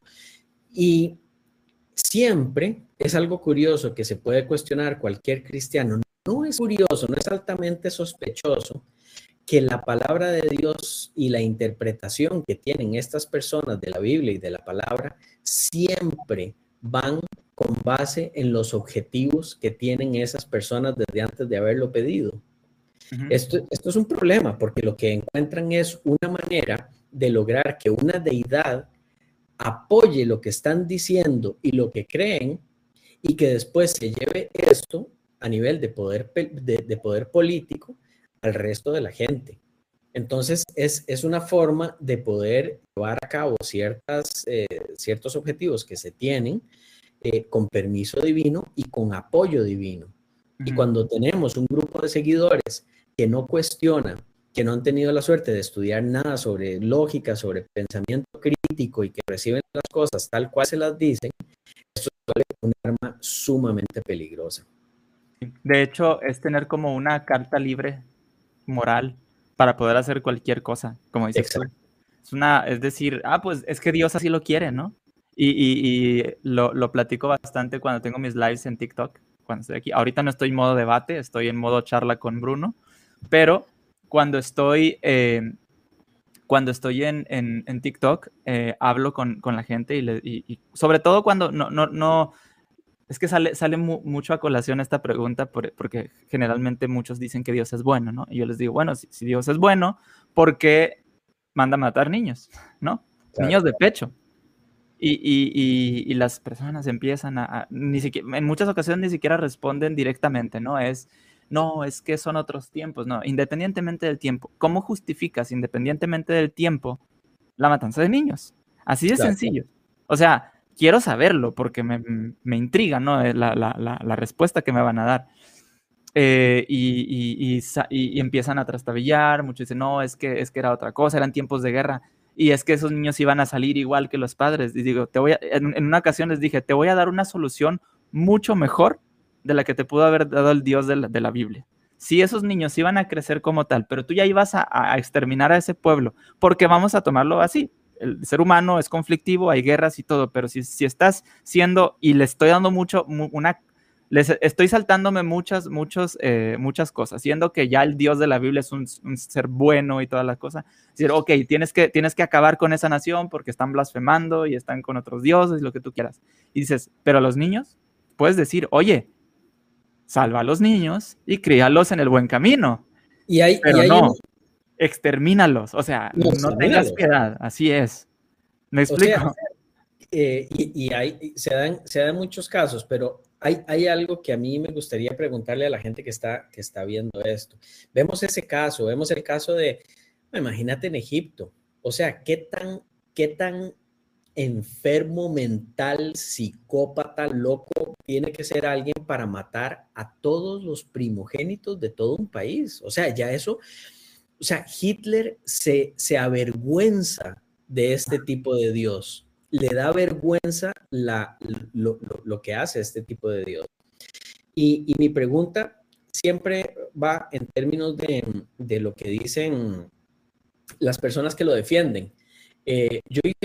Y siempre es algo curioso que se puede cuestionar cualquier cristiano. No es curioso, no es altamente sospechoso que la palabra de Dios y la interpretación que tienen estas personas de la Biblia y de la palabra siempre van con base en los objetivos que tienen esas personas desde antes de haberlo pedido. Ujú. Esto, esto es un problema porque lo que encuentran es una manera de lograr que una deidad apoye lo que están diciendo y lo que creen y que después se lleve esto a nivel de poder, de, de poder político al resto de la gente. Entonces, es, es una forma de poder llevar a cabo ciertas, eh, ciertos objetivos que se tienen eh, con permiso divino y con apoyo divino. Y Ujú. cuando tenemos un grupo de seguidores que no cuestionan, que no han tenido la suerte de estudiar nada sobre lógica, sobre pensamiento crítico y que reciben las cosas tal cual se las dicen, esto es un arma sumamente peligrosa. De hecho, es tener como una carta libre moral para poder hacer cualquier cosa, como dices tú. Exacto. Es una, es decir, ah, pues es que Dios así lo quiere, ¿no? Y, y, y lo, lo platico bastante cuando tengo mis lives en TikTok, cuando estoy aquí. Ahorita no estoy en modo debate, estoy en modo charla con Bruno, pero cuando estoy, eh, cuando estoy en, en, en TikTok, eh, hablo con, con, la gente y, le, y, y, sobre todo cuando no, no, no es que sale, sale mu mucho a colación esta pregunta por, porque generalmente muchos dicen que Dios es bueno, ¿no? Y yo les digo, bueno, si, si Dios es bueno, ¿por qué manda a matar niños? ¿No? Claro. Niños de pecho. Y, y, y, y las personas empiezan a, a, ni siquiera, en muchas ocasiones ni siquiera responden directamente, ¿no? Es, no, es que son otros tiempos, no, independientemente del tiempo. ¿Cómo justificas, independientemente del tiempo, la matanza de niños? Así de Claro. sencillo. O sea, quiero saberlo porque me, me intriga, ¿no? La, la, la, la, respuesta que me van a dar. Eh, y, y, y, y, empiezan a trastabillar, muchos dicen, no, es que, es que era otra cosa, eran tiempos de guerra, y es que esos niños iban a salir igual que los padres. Y digo, te voy a, en, en una ocasión les dije, te voy a dar una solución mucho mejor de la que te pudo haber dado el Dios de la, de la Biblia. Si esos niños iban a crecer como tal, pero tú ya ibas a, a exterminar a ese pueblo, porque vamos a tomarlo así. El ser humano es conflictivo, hay guerras y todo, pero si, si estás siendo, y le estoy dando mucho, una, les estoy saltándome muchas, muchos, eh, muchas cosas, siendo que ya el Dios de la Biblia es un, un ser bueno y todas las cosas. Decir, ok, tienes que, tienes que acabar con esa nación porque están blasfemando y están con otros dioses y lo que tú quieras. Y dices, pero a los niños, puedes decir, oye, salva a los niños y críalos en el buen camino. Y hay, pero y hay no, una... extermínalos, o sea, No, no tengas extermínalos. piedad, así es. ¿Me O explico? sea, eh, y, y hay, se, dan, se dan muchos casos, pero hay, hay algo que a mí me gustaría preguntarle a la gente que está, que está viendo esto. Vemos ese caso, vemos el caso de, imagínate en Egipto, o sea, ¿qué tan, qué tan enfermo mental, psicópata, loco tiene que ser alguien para matar a todos los primogénitos de todo un país? O sea, ya eso, o sea, Hitler se, se avergüenza de este tipo de Dios. Le da vergüenza la, lo, lo, lo que hace este tipo de Dios. Y, y mi pregunta siempre va en términos de, de, lo que dicen las personas que lo defienden. Eh, yo hice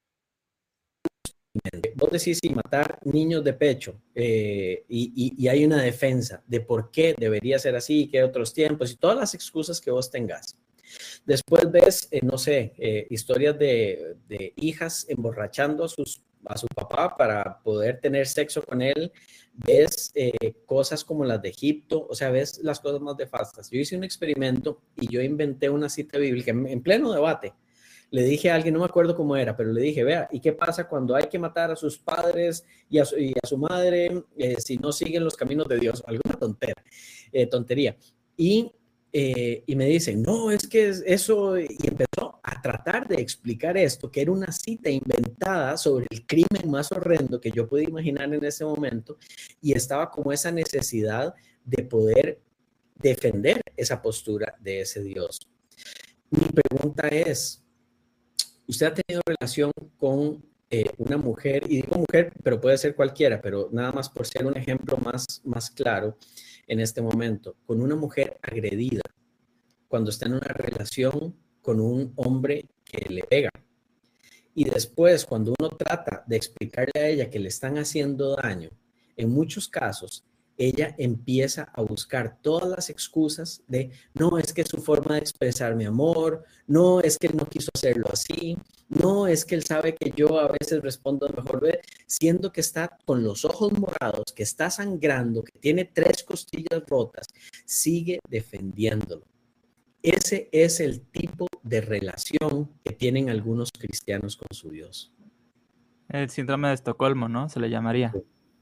vos decís sí, matar niños de pecho eh, y, y, y, hay una defensa de por qué debería ser así, qué otros tiempos y todas las excusas que vos tengas. Después ves, eh, no sé, eh, historias de, de hijas emborrachando a, sus, a su papá para poder tener sexo con él. Ves eh, cosas como las de Egipto, o sea, ves las cosas más nefastas. Yo hice un experimento y yo inventé una cita bíblica en, en pleno debate. Le dije a alguien, no me acuerdo cómo era, pero le dije, vea, ¿y qué pasa cuando hay que matar a sus padres y a su, y a su madre eh, si no siguen los caminos de Dios? Alguna tontera, eh, tontería. Y Eh, y me dicen, no, es que es eso, y empezó a tratar de explicar esto, que era una cita inventada sobre el crimen más horrendo que yo pude imaginar en ese momento, y estaba como esa necesidad de poder defender esa postura de ese Dios. Mi pregunta es, ¿usted ha tenido relación con eh, una mujer, y digo mujer, pero puede ser cualquiera, pero nada más por ser un ejemplo más, más claro en este momento, con una mujer agredida cuando está en una relación con un hombre que le pega? Y después, cuando uno trata de explicarle a ella que le están haciendo daño, en muchos casos, ella empieza a buscar todas las excusas de, no, es que su forma de expresar mi amor, no, es que él no quiso hacerlo así, no, es que él sabe que yo a veces respondo mejor, siendo que está con los ojos morados, que está sangrando, que tiene tres costillas rotas, sigue defendiéndolo. Ese es el tipo de relación que tienen algunos cristianos con su Dios. El síndrome de Estocolmo, ¿no? Se le llamaría.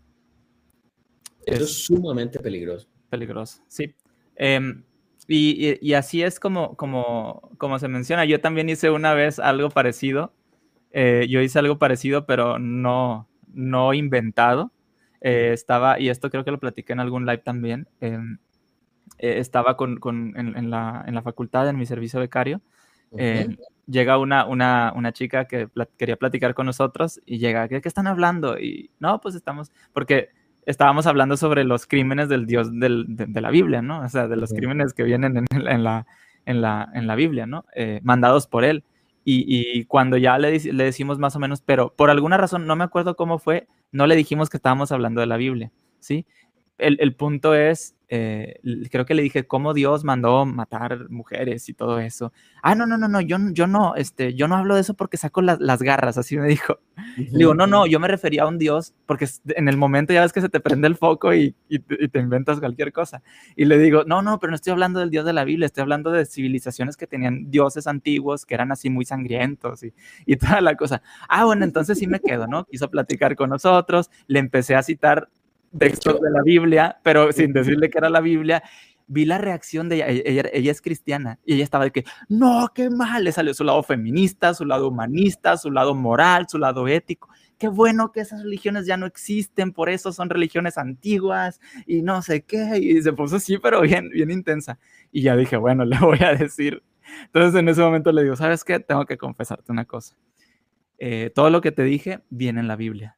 Eso es, es sumamente peligroso. Peligroso, sí. Eh, y, y, y así es como, como, como se menciona. Yo también hice una vez algo parecido. Eh, yo hice algo parecido, pero no, no inventado. Eh, estaba, y esto creo que lo platiqué en algún live también, eh, eh, estaba con, con, en, en, la, en la facultad, en mi servicio becario. Eh, uh-huh. Llega una, una, una chica que plat- quería platicar con nosotros y llega, ¿qué, ¿qué están hablando? Y no, pues estamos, porque estábamos hablando sobre los crímenes del Dios del, de, de la Biblia, ¿no? O sea, de los uh-huh. crímenes que vienen en, en, la, en, la, en la Biblia, ¿no? Eh, mandados por él. Y, y cuando ya le, le decimos más o menos, pero por alguna razón, no me acuerdo cómo fue, no le dijimos que estábamos hablando de la Biblia, ¿sí? El, el punto es, eh, creo que le dije, ¿cómo Dios mandó matar mujeres y todo eso? Ah, no, no, no, no, yo, yo no, este, yo no hablo de eso porque saco las, las garras, así me dijo. Uh-huh. Le digo, no, no, yo me refería a un Dios, porque en el momento ya ves que se te prende el foco y, y, y te inventas cualquier cosa. Y le digo, no, no, pero no estoy hablando del Dios de la Biblia, estoy hablando de civilizaciones que tenían dioses antiguos, que eran así muy sangrientos y, y toda la cosa. Ah, bueno, entonces sí me quedo, ¿no? Quiso platicar con nosotros, le empecé a citar textos de la Biblia, pero sin decirle que era la Biblia. Vi la reacción de ella. Ella, ella es cristiana y ella estaba de que, no, qué mal, le salió su lado feminista, su lado humanista, su lado moral, su lado ético. Qué bueno que esas religiones ya no existen, por eso son religiones antiguas y no sé qué. Y se puso así, pero bien, bien intensa. Y ya dije, bueno, le voy a decir. Entonces en ese momento le digo, ¿sabes qué? Tengo que confesarte una cosa. Eh, todo lo que te dije viene en la Biblia.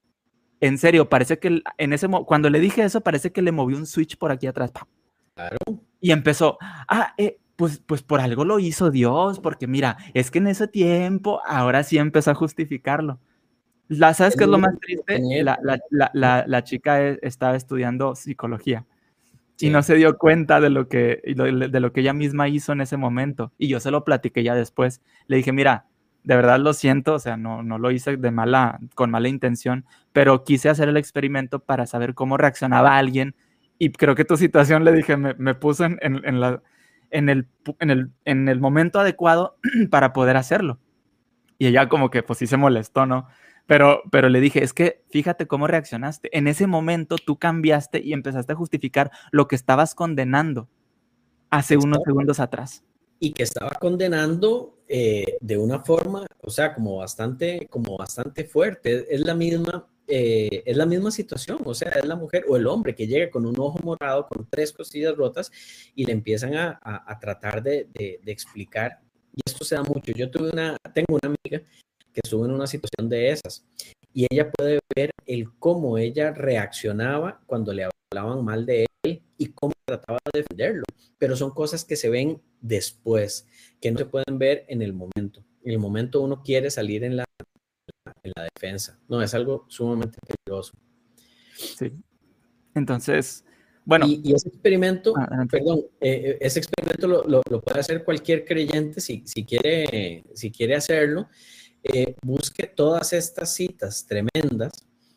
En serio, parece que en ese cuando le dije eso, parece que le movió un switch por aquí atrás. Claro. Y empezó, ah, eh, pues, pues por algo lo hizo Dios, porque mira, es que en ese tiempo, ahora sí empezó a justificarlo. La, ¿sabes qué es lo más triste? La, la, la, la, la chica estaba estudiando psicología sí. y no se dio cuenta de lo, que, de lo que ella misma hizo en ese momento. Y yo se lo platiqué ya después. Le dije, mira, de verdad lo siento, o sea, no, no lo hice de mala, con mala intención, pero quise hacer el experimento para saber cómo reaccionaba alguien y creo que tu situación, le dije, me, me puso en, en, en, la, en, el, en, el, en el momento adecuado para poder hacerlo. Y ella como que pues sí se molestó, ¿no? Pero, pero le dije, es que fíjate cómo reaccionaste. En ese momento tú cambiaste y empezaste a justificar lo que estabas condenando hace Exacto. unos segundos atrás. Y que estaba condenando eh, de una forma, o sea, como bastante, como bastante fuerte. Es la misma, eh, es la misma situación, o sea, es la mujer o el hombre que llega con un ojo morado, con tres costillas rotas y le empiezan a, a, a tratar de, de, de explicar. Y esto se da mucho. Yo tuve una, tengo una amiga que estuvo en una situación de esas y ella puede ver el cómo ella reaccionaba cuando le hablaban mal de él y cómo trataba de defenderlo, pero son cosas que se ven después, que no se pueden ver en el momento. En el momento uno quiere salir en la, en la defensa. No, es algo sumamente peligroso. Sí. Entonces, bueno. Y, y ese experimento, ah, perdón, eh, ese experimento lo, lo, lo puede hacer cualquier creyente si, si, quiere, si quiere hacerlo. Eh, busque todas estas citas tremendas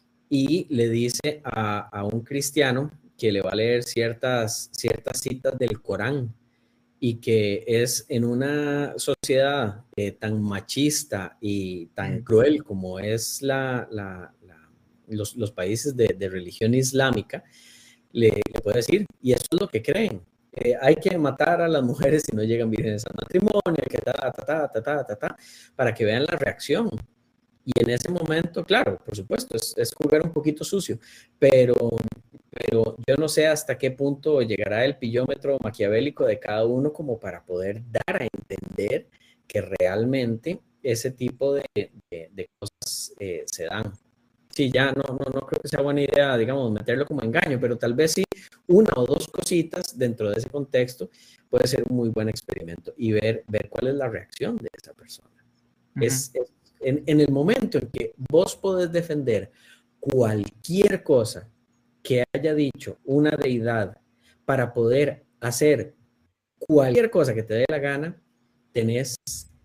y le dice a, a un cristiano que le va a leer ciertas, ciertas citas del Corán y que es en una sociedad eh, tan machista y tan cruel como es la, la, la, los, los países de, de religión islámica, le, le puede decir, y eso es lo que creen. Eh, hay que matar a las mujeres si no llegan vírgenes al matrimonio, que ta, ta, ta, ta, ta, ta, ta, para que vean la reacción. Y en ese momento, claro, por supuesto, es, es jugar un poquito sucio, pero, pero yo no sé hasta qué punto llegará el pillómetro maquiavélico de cada uno como para poder dar a entender que realmente ese tipo de, de, de cosas eh, se dan. Sí, ya no, no, no creo que sea buena idea, digamos, meterlo como engaño, pero tal vez sí una o dos cositas dentro de ese contexto puede ser un muy buen experimento y ver, ver cuál es la reacción de esa persona. Uh-huh. Es, es en, en el momento en que vos podés defender cualquier cosa que haya dicho una deidad para poder hacer cualquier cosa que te dé la gana, tenés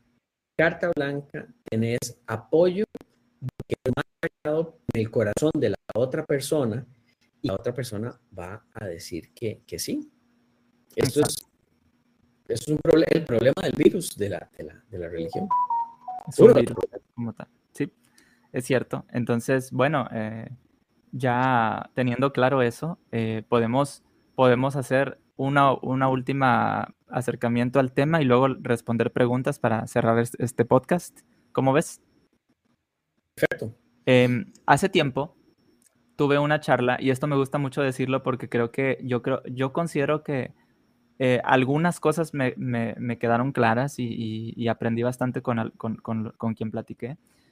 carta blanca, tenés apoyo que es más marcado en el corazón de la otra persona y la otra persona va a decir que, que sí. Esto es, esto es un proble- el problema del virus de la, de la, de la religión. Es un virus como tal. Sí, es cierto. Entonces, bueno, eh, ya teniendo claro eso, eh, podemos, podemos hacer una, una última acercamiento al tema y luego responder preguntas para cerrar este, este podcast. ¿Cómo ves? Perfecto. Eh, hace tiempo tuve una charla, y esto me gusta mucho decirlo porque creo que yo, creo, yo considero que eh, algunas cosas me, me, me quedaron claras y, y, y aprendí bastante con, con, con, con quien platiqué.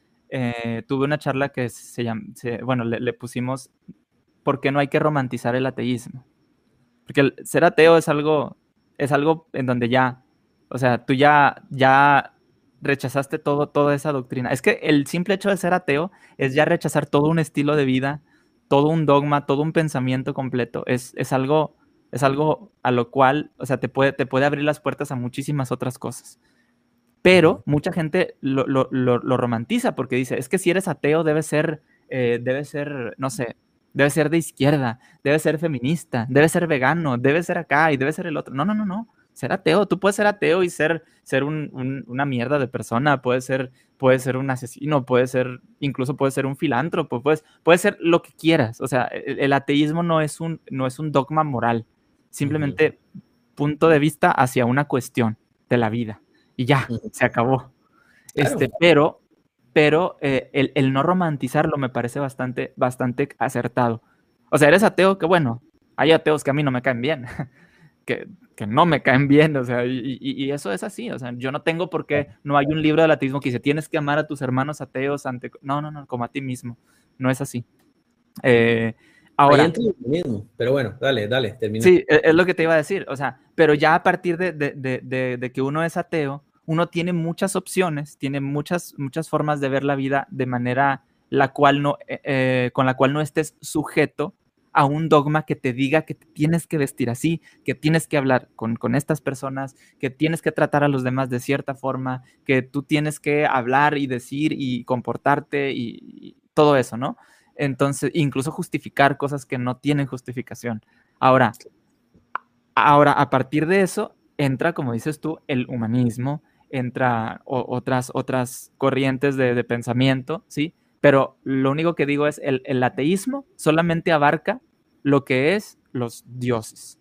Eh, tuve una charla que se llama, se, bueno, le, le pusimos ¿por qué no hay que romantizar el ateísmo? Porque el ser ateo es algo, es algo en donde ya, o sea, tú ya, ya rechazaste todo, toda esa doctrina. Es que el simple hecho de ser ateo es ya rechazar todo un estilo de vida, todo un dogma, todo un pensamiento completo. Es, es algo, es algo a lo cual, o sea, te puede, te puede abrir las puertas a muchísimas otras cosas. Pero mucha gente lo, lo, lo, lo romantiza porque dice, es que si eres ateo debes ser, eh, debes ser, no sé, debe ser de izquierda, debe ser feminista, debe ser vegano, debe ser acá y debe ser el otro. No, no, no, no. Ser ateo, tú puedes ser ateo y ser, ser un, un, una mierda de persona, puedes ser, puedes ser un asesino, puedes ser, incluso puedes ser un filántropo, puedes, puedes ser lo que quieras. O sea, el, el ateísmo no es, un, no es un dogma moral, simplemente uh-huh. punto de vista hacia una cuestión de la vida. Y ya, uh-huh. se acabó. Este, claro. Pero pero eh, el, el no romantizarlo me parece bastante, bastante acertado. O sea, eres ateo, que bueno, hay ateos que a mí no me caen bien, que, que no me caen bien, o sea, y, y, y eso es así, o sea, yo no tengo por qué, no hay un libro del ateísmo que dice, tienes que amar a tus hermanos ateos ante, no, no, no, como a ti mismo, no es así. Eh, ahora, ahí entra lo mismo, pero bueno, dale, dale, termina. Sí, es, es lo que te iba a decir, o sea, pero ya a partir de, de, de, de, de que uno es ateo, uno tiene muchas opciones, tiene muchas, muchas formas de ver la vida de manera la cual no, eh, con la cual no estés sujeto a un dogma que te diga que te tienes que vestir así, que tienes que hablar con, con estas personas, que tienes que tratar a los demás de cierta forma, que tú tienes que hablar y decir y comportarte y, y todo eso, ¿no? Entonces, incluso justificar cosas que no tienen justificación. Ahora, ahora, a partir de eso, entra, como dices tú, el humanismo, entra o, otras, otras corrientes de, de pensamiento, ¿sí? Pero lo único que digo es, el, el ateísmo solamente abarca lo que es los dioses.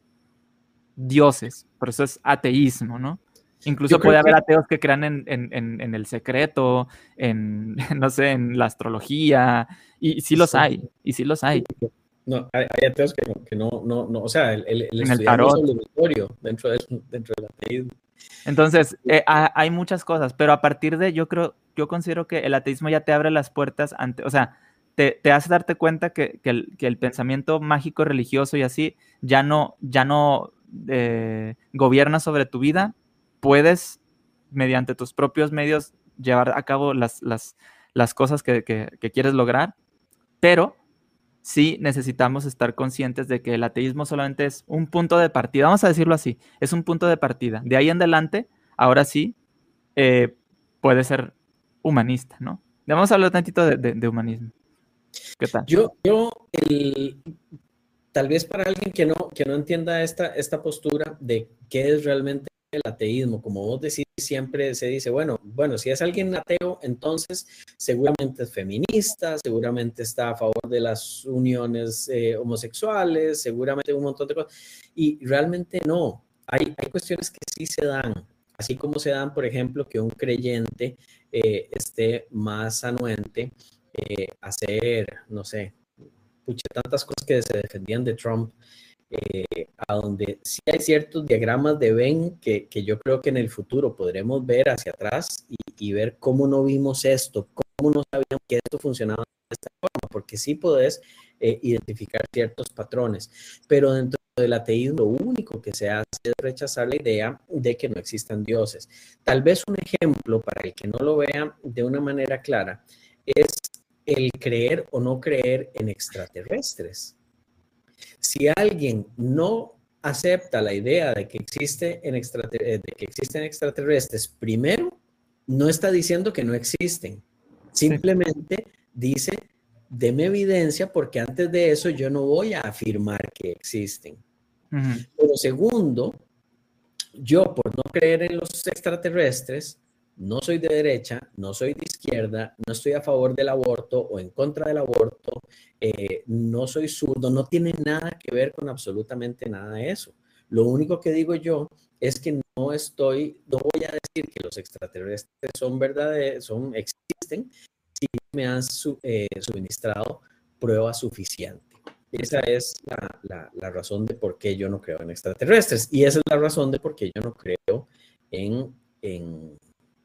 Dioses, por eso es ateísmo, ¿no? Incluso puede haber que... ateos que crean en, en, en, en el secreto, en, no sé, en la astrología, y sí los sí. hay, y sí los hay. No, hay, hay ateos que, no, que no, no, no, o sea, el, el, el estudiante es obligatorio dentro, de, dentro del ateísmo. Entonces, eh, hay muchas cosas, pero a partir de, yo creo, yo considero que el ateísmo ya te abre las puertas ante, o sea, te, te hace darte cuenta que, que, el, que el pensamiento mágico, religioso y así, ya no, ya no eh, gobierna sobre tu vida, puedes, mediante tus propios medios, llevar a cabo las, las, las cosas que, que, que quieres lograr, pero sí necesitamos estar conscientes de que el ateísmo solamente es un punto de partida, vamos a decirlo así, es un punto de partida. De ahí en adelante, ahora sí, eh, puede ser humanista, ¿no? Vamos a hablar tantito de, de, de humanismo. ¿Qué tal? Yo, yo el, tal vez para alguien que no, que no entienda esta, esta postura de qué es realmente el ateísmo, como vos decís, siempre se dice, bueno, bueno, si es alguien ateo, entonces seguramente es feminista, seguramente está a favor de las uniones eh, homosexuales, seguramente un montón de cosas, y realmente no, hay, hay cuestiones que sí se dan, así como se dan, por ejemplo, que un creyente eh, esté más anuente eh, a hacer, no sé, pucha, tantas cosas que se defendían de Trump, eh, a donde sí hay ciertos diagramas de Venn que, que yo creo que en el futuro podremos ver hacia atrás y, y ver cómo no vimos esto, cómo no sabíamos que esto funcionaba de esta forma, porque sí podés eh, identificar ciertos patrones, pero dentro del ateísmo lo único que se hace es rechazar la idea de que no existan dioses. Tal vez un ejemplo para el que no lo vea de una manera clara es el creer o no creer en extraterrestres. Si alguien no acepta la idea de que, existe en extrater- de que existen extraterrestres, primero, no está diciendo que no existen. Sí. Simplemente dice, deme evidencia porque antes de eso yo no voy a afirmar que existen. Ujú. Pero segundo, yo por no creer en los extraterrestres, no soy de derecha, no soy de izquierda, no estoy a favor del aborto o en contra del aborto, eh, no soy zurdo, no tiene nada que ver con absolutamente nada de eso. Lo único que digo yo es que no estoy, no voy a decir que los extraterrestres son verdaderos, son, existen, si me han su, eh, suministrado pruebas suficientes. Esa es la, la, la razón de por qué yo no creo en extraterrestres. Y esa es la razón de por qué yo no creo en, en,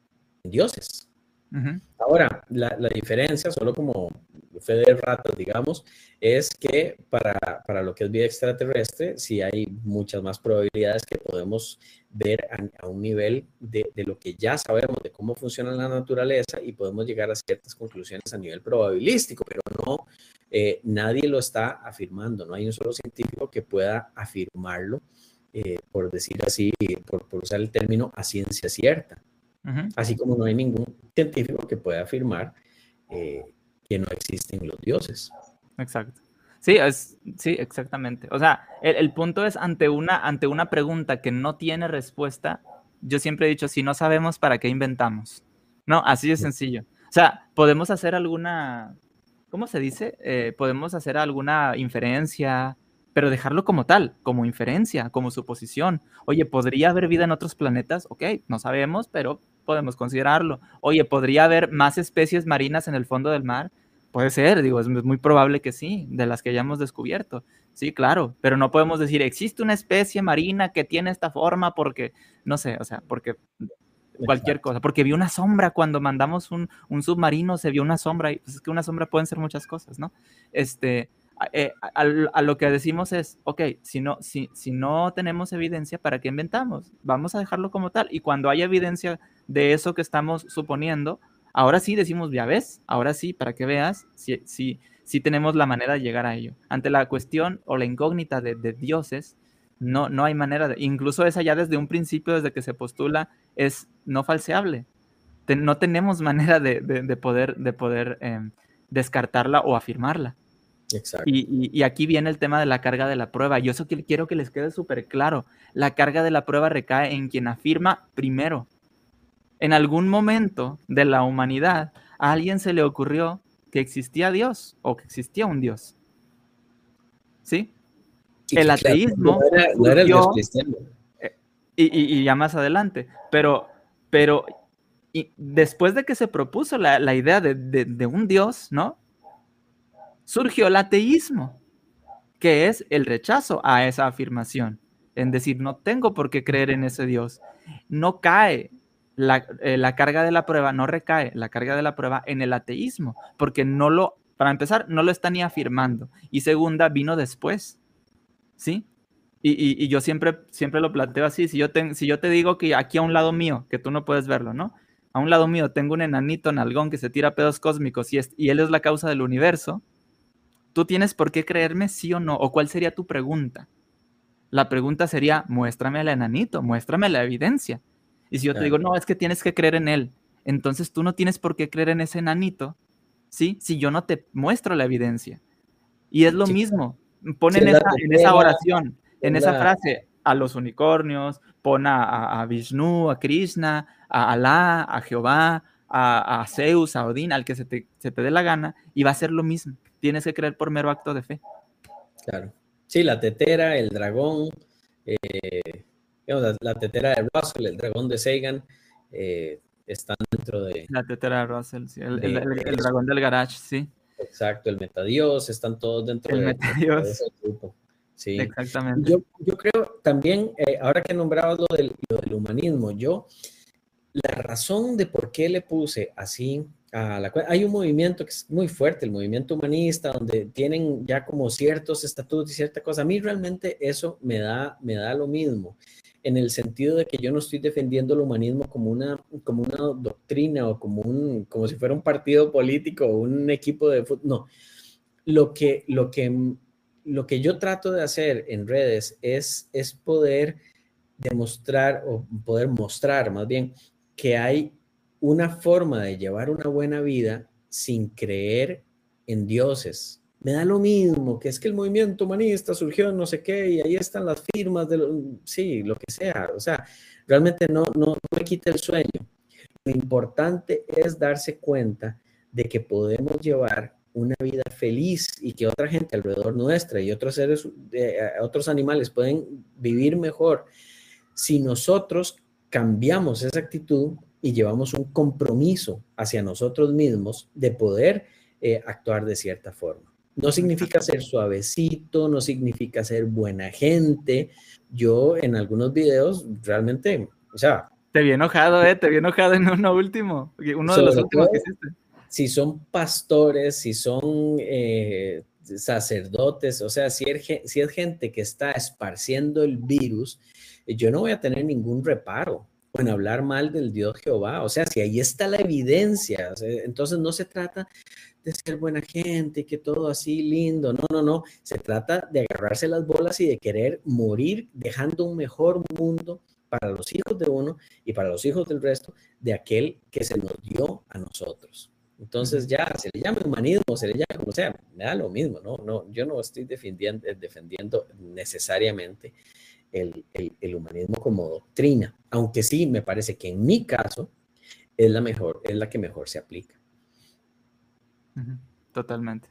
en dioses. Ujú. Ahora, la, la diferencia, solo como fe de ratas, digamos, es que para, para lo que es vida extraterrestre, sí hay muchas más probabilidades que podemos ver a, a un nivel de, de lo que ya sabemos de cómo funciona la naturaleza y podemos llegar a ciertas conclusiones a nivel probabilístico, pero no, eh, nadie lo está afirmando, no hay un solo científico que pueda afirmarlo, eh, por decir así, por, por usar el término a ciencia cierta. Ujú. Así como no hay ningún científico que pueda afirmar eh, que no existen los dioses. Exacto. Sí, es, sí, exactamente. O sea, el, el punto es ante una, ante una pregunta que no tiene respuesta, yo siempre he dicho, si no sabemos, ¿para qué inventamos? No, así de sencillo. O sea, podemos hacer alguna, ¿cómo se dice? Eh, podemos hacer alguna inferencia, pero dejarlo como tal, como inferencia, como suposición. Oye, ¿podría haber vida en otros planetas? Ok, no sabemos, pero podemos considerarlo. Oye, ¿podría haber más especies marinas en el fondo del mar? Puede ser, digo, es muy probable que sí, de las que hayamos descubierto. Sí, claro, pero no podemos decir, existe una especie marina que tiene esta forma porque, no sé, o sea, porque cualquier Exacto. cosa, porque vi una sombra cuando mandamos un, un submarino, se vio una sombra, y pues es que una sombra pueden ser muchas cosas, ¿no? Este, a, eh, a, a lo que decimos es, ok, si no, si, si no tenemos evidencia, ¿para qué inventamos? Vamos a dejarlo como tal, y cuando haya evidencia de eso que estamos suponiendo, ahora sí decimos, ya ves, ahora sí, para que veas, sí, sí, sí tenemos la manera de llegar a ello. Ante la cuestión o la incógnita de, de dioses, no, no hay manera de, incluso esa ya desde un principio, desde que se postula, es no falseable. Te, no tenemos manera de, de, de poder, de poder eh, descartarla o afirmarla. Exacto. Y, y, y, aquí viene el tema de la carga de la prueba. Yo eso que, quiero que les quede súper claro. La carga de la prueba recae en quien afirma primero. En algún momento de la humanidad, a alguien se le ocurrió que existía Dios o que existía un Dios. ¿Sí? Y El que claro, no ateísmo era, no era el Dios surgió, cristiano. eh, y, y, y, ya más adelante, pero, pero y después de que se propuso la, la idea de, de, de un Dios, ¿no? Surgió el ateísmo, que es el rechazo a esa afirmación. En decir, no tengo por qué creer en ese Dios. No cae la, eh, la carga de la prueba, no recae la carga de la prueba en el ateísmo, porque no lo, para empezar, no lo está ni afirmando. Y segunda, vino después, ¿sí? Y, y, y yo siempre, siempre lo planteo así, si yo, te, si yo te digo que aquí a un lado mío, que tú no puedes verlo, ¿no? A un lado mío tengo un enanito nalgón que se tira pedos cósmicos y, es, y él es la causa del universo, ¿tú tienes por qué creerme sí o no? ¿O cuál sería tu pregunta? La pregunta sería, muéstrame al enanito, muéstrame la evidencia. Y si yo te digo, Claro. no, es que tienes que creer en él, entonces tú no tienes por qué creer en ese enanito, ¿sí? Si yo no te muestro la evidencia. Y es lo Sí, mismo, sí, pon es en la esa, en esa tetera, oración, es en esa la... frase, a los unicornios, pon a, a, a Vishnu, a Krishna, a Alá, a Jehová, a, a Zeus, a Odín, al que se te, se te dé la gana, y va a ser lo mismo. Tienes que creer por mero acto de fe. Claro. Sí, la tetera, el dragón, eh, digamos, la, la tetera de Russell, el dragón de Sagan, eh, están dentro de, La tetera de Russell, sí, el, el, de, el, de el eso. dragón del garage, sí. Exacto, el metadios, están todos dentro El de, de, de metadios, ese grupo. Sí. Y exactamente. yo, yo creo también, eh, ahora que nombrabas lo del, lo del humanismo, yo, la razón de por qué le puse así a la cuenta, hay un movimiento que es muy fuerte, el movimiento humanista, donde tienen ya como ciertos estatutos y cierta cosa. A mí realmente eso me da, me da lo mismo, en el sentido de que yo no estoy defendiendo el humanismo como una, como una doctrina o como, un, como si fuera un partido político o un equipo de fútbol. No, lo que, lo que lo que yo trato de hacer en redes es, es poder demostrar o poder mostrar más bien que hay una forma de llevar una buena vida sin creer en dioses. Me da lo mismo, que es que el movimiento humanista surgió en no sé qué y ahí están las firmas de lo, sí, lo que sea. O sea, realmente no, no, no me quita el sueño. Lo importante es darse cuenta de que podemos llevar una vida feliz y que otra gente alrededor nuestra y otros seres, eh, otros animales pueden vivir mejor si nosotros cambiamos esa actitud y llevamos un compromiso hacia nosotros mismos de poder eh, actuar de cierta forma. No significa ser suavecito, no significa ser buena gente. Yo en algunos videos realmente, o sea... Te vi enojado, ¿eh? Te vi enojado en uno último, uno de los últimos todo, que hiciste. Si son pastores, si son eh, sacerdotes, o sea, si es, si es gente que está esparciendo el virus, yo no voy a tener ningún reparo en hablar mal del Dios Jehová. O sea, si ahí está la evidencia, o sea, entonces no se trata de ser buena gente, que todo así lindo. No, no, no. Se trata de agarrarse las bolas y de querer morir dejando un mejor mundo para los hijos de uno y para los hijos del resto de aquel que se nos dio a nosotros. Entonces ya se le llama humanismo, se le llama como sea, me da lo mismo, ¿no? No, yo no estoy defendiendo, defendiendo necesariamente el, el, el humanismo como doctrina, aunque sí me parece que en mi caso es la mejor, es la que mejor se aplica. Totalmente.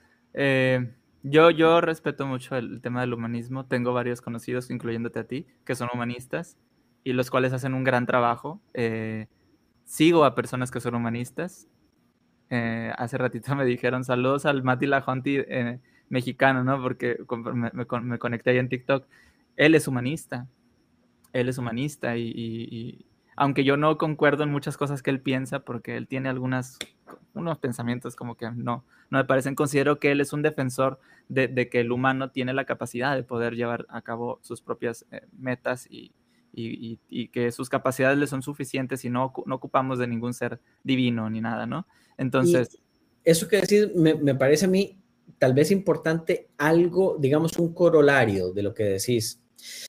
Eh, yo, yo respeto mucho el tema del humanismo. Tengo varios conocidos, incluyéndote a ti, que son humanistas y los cuales hacen un gran trabajo. Eh, sigo a personas que son humanistas. Eh, hace ratito me dijeron saludos al Mati Lajonti eh, mexicano, ¿no? Porque me, me, me, conecté ahí en TikTok. Él es humanista. Él es humanista y, y, y aunque yo no concuerdo en muchas cosas que él piensa, porque él tiene algunas, unos pensamientos como que no, no me parecen, considero que él es un defensor de, de que el humano tiene la capacidad de poder llevar a cabo sus propias eh, metas y, y, y, y que sus capacidades le son suficientes y no, no ocupamos de ningún ser divino ni nada, ¿no? Entonces... Y eso que decir me, me parece a mí tal vez importante algo, digamos, un corolario de lo que decís.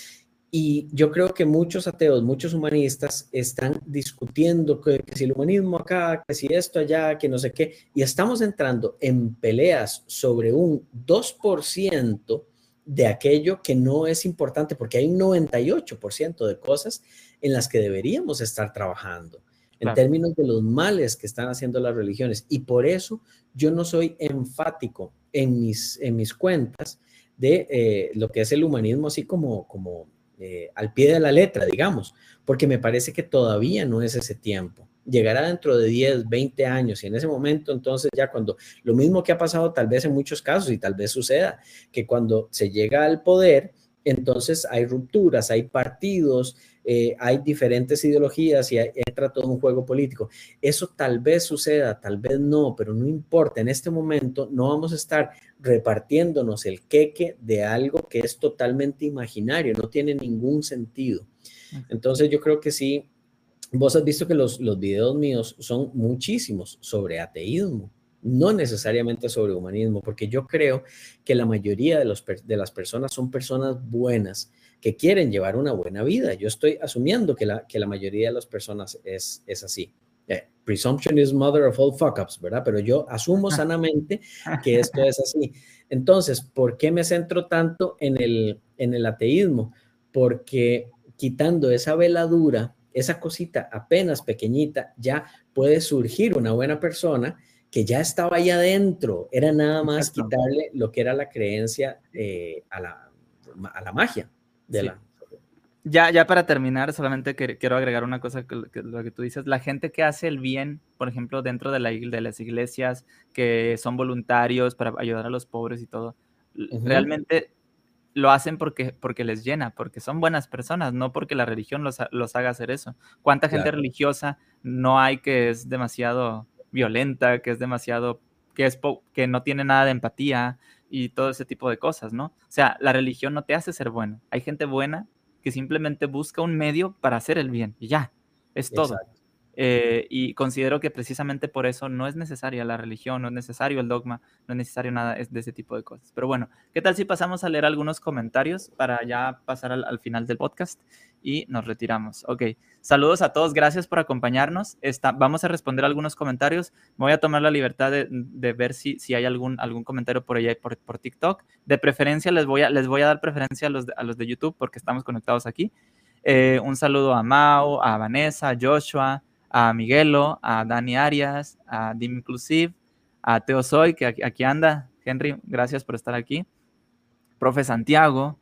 Y yo creo que muchos ateos, muchos humanistas están discutiendo que, que si el humanismo acá, que si esto allá, que no sé qué, y estamos entrando en peleas sobre un dos por ciento de aquello que no es importante, porque hay un noventa y ocho por ciento de cosas en las que deberíamos estar trabajando, en claro, términos de los males que están haciendo las religiones. Y por eso yo no soy enfático en mis, en mis cuentas de eh, lo que es el humanismo, así como... como Eh, al pie de la letra, digamos, porque me parece que todavía no es ese tiempo. Llegará dentro de diez, veinte años y en ese momento, entonces ya cuando lo mismo que ha pasado tal vez en muchos casos y tal vez suceda, que cuando se llega al poder, entonces hay rupturas, hay partidos, eh, hay diferentes ideologías y hay, entra todo un juego político. Eso tal vez suceda, tal vez no, pero no importa. En este momento no vamos a estar repartiéndonos el queque de algo que es totalmente imaginario, no tiene ningún sentido. Entonces yo creo que sí, vos has visto que los, los videos míos son muchísimos sobre ateísmo, no necesariamente sobre humanismo, porque yo creo que la mayoría de, los, de las personas son personas buenas que quieren llevar una buena vida. Yo estoy asumiendo que la, que la mayoría de las personas es, es así. Eh, presumption is mother of all fuck-ups, ¿verdad? Pero yo asumo sanamente que esto es así. Entonces, ¿por qué me centro tanto en el, en el ateísmo? Porque quitando esa veladura, esa cosita apenas pequeñita, ya puede surgir una buena persona que ya estaba ahí adentro. Era nada más Exacto. quitarle lo que era la creencia eh, a, la, a la magia de sí. la... Ya, ya para terminar, solamente que, quiero agregar una cosa que, que lo que tú dices. La gente que hace el bien, por ejemplo, dentro de, la, de las iglesias, que son voluntarios para ayudar a los pobres y todo, uh-huh. realmente lo hacen porque, porque les llena, porque son buenas personas, no porque la religión los, los haga hacer eso. ¿Cuánta gente claro. religiosa no hay que es demasiado violenta, que es demasiado, que, es po, que no tiene nada de empatía y todo ese tipo de cosas, ¿no? O sea, la religión no te hace ser bueno. Hay gente buena que simplemente busca un medio para hacer el bien y ya, es todo. Exacto. Eh, y considero que precisamente por eso no es necesaria la religión, no es necesario el dogma, no es necesario nada de ese tipo de cosas. Pero bueno, ¿qué tal si pasamos a leer algunos comentarios para ya pasar al, al final del podcast y nos retiramos? Ok, saludos a todos, gracias por acompañarnos. Está, vamos a responder algunos comentarios. Me voy a tomar la libertad de, de ver si, si hay algún, algún comentario por allá por, por TikTok. De preferencia les voy a, les voy a dar preferencia a los de, a los de YouTube porque estamos conectados aquí. Eh, un saludo a Mau, a Vanessa, a Joshua, a Miguelo, a Dani Arias, a Dim Inclusive, a Teo Soy, que aquí, aquí anda. Henry, gracias por estar aquí. Profe Santiago.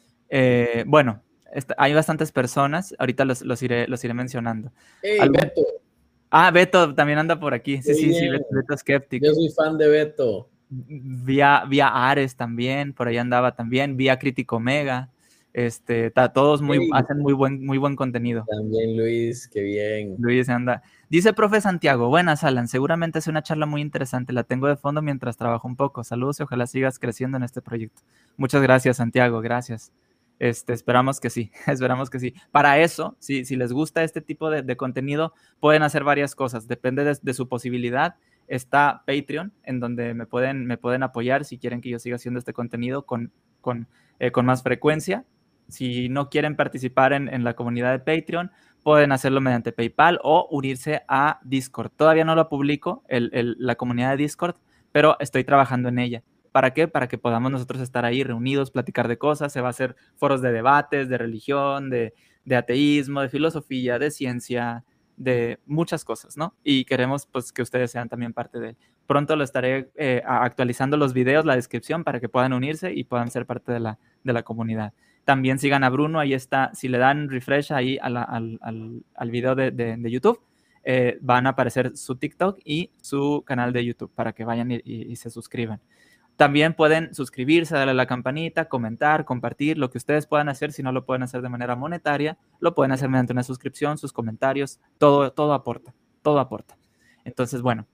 Eh, bueno, está, hay bastantes personas. Ahorita los, los, iré, los iré mencionando. Hey, ¿Algún... Beto. Ah, Beto también anda por aquí. Sí, Muy sí, bien. sí, Beto, Beto Skeptic. Yo soy fan de Beto. Vía, vía Ares también, por ahí andaba también. Vía Crítico Mega. Este, ta, todos muy, hey. hacen muy buen, muy buen contenido. También Luis, qué bien. Luis anda. Dice profe Santiago, buenas Alan, seguramente es una charla muy interesante, la tengo de fondo mientras trabajo un poco. Saludos y ojalá sigas creciendo en este proyecto. Muchas gracias Santiago, gracias. Este, esperamos que sí, esperamos que sí. Para eso, si, si les gusta este tipo de, de contenido, pueden hacer varias cosas, depende de, de su posibilidad. Está Patreon, en donde me pueden, me pueden apoyar si quieren que yo siga haciendo este contenido con, con, eh, con más frecuencia. Si no quieren participar en, en la comunidad de Patreon, pueden hacerlo mediante PayPal o unirse a Discord. Todavía no lo publico, el, el, la comunidad de Discord, pero estoy trabajando en ella. ¿Para qué? Para que podamos nosotros estar ahí reunidos, platicar de cosas. Se va a hacer foros de debates, de religión, de, de ateísmo, de filosofía, de ciencia, de muchas cosas, ¿no? Y queremos pues que ustedes sean también parte de él. Pronto lo estaré eh, actualizando los videos, la descripción, para que puedan unirse y puedan ser parte de la, de la comunidad. También sigan a Bruno, ahí está, si le dan refresh ahí a la, al, al, al video de, de, de YouTube, eh, van a aparecer su TikTok y su canal de YouTube para que vayan y, y, y se suscriban. También pueden suscribirse, darle a la campanita, comentar, compartir, lo que ustedes puedan hacer. Si no lo pueden hacer de manera monetaria, lo pueden hacer mediante una suscripción, sus comentarios, todo, todo aporta, todo aporta. Entonces, bueno,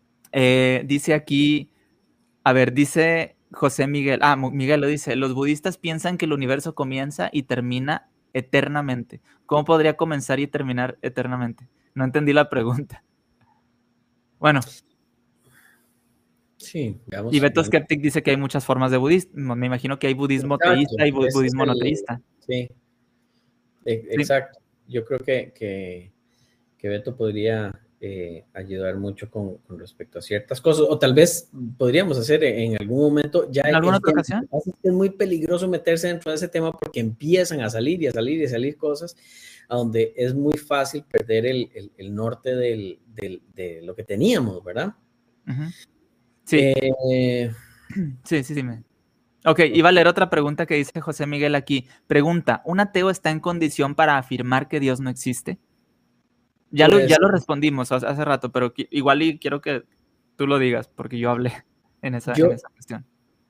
eh, dice aquí, a ver, dice José Miguel, ah, Miguel lo dice, los budistas piensan que el universo comienza y termina eternamente. ¿Cómo podría comenzar y terminar eternamente? No entendí la pregunta. Bueno. Sí, digamos, y Beto Skeptic dice que hay muchas formas de budismo. Me imagino que hay budismo exacto, teísta y budismo el, no teísta. Sí, exacto. Sí. Yo creo que, que, que Beto podría eh, ayudar mucho con, con respecto a ciertas cosas, o tal vez podríamos hacer en algún momento ya. ¿En alguna otra ocasión? Es muy peligroso meterse dentro de ese tema porque empiezan a salir y a salir y a salir cosas a donde es muy fácil perder el, el, el norte del, del, de lo que teníamos, ¿verdad? Uh-huh. Sí. Eh, sí, sí, sí. Me... Ok, iba a leer otra pregunta que dice José Miguel aquí. Pregunta, ¿un ateo está en condición para afirmar que Dios no existe? Ya, pues, lo, ya lo respondimos hace, hace rato, pero igual y quiero que tú lo digas, porque yo hablé en esa, yo, en esa cuestión.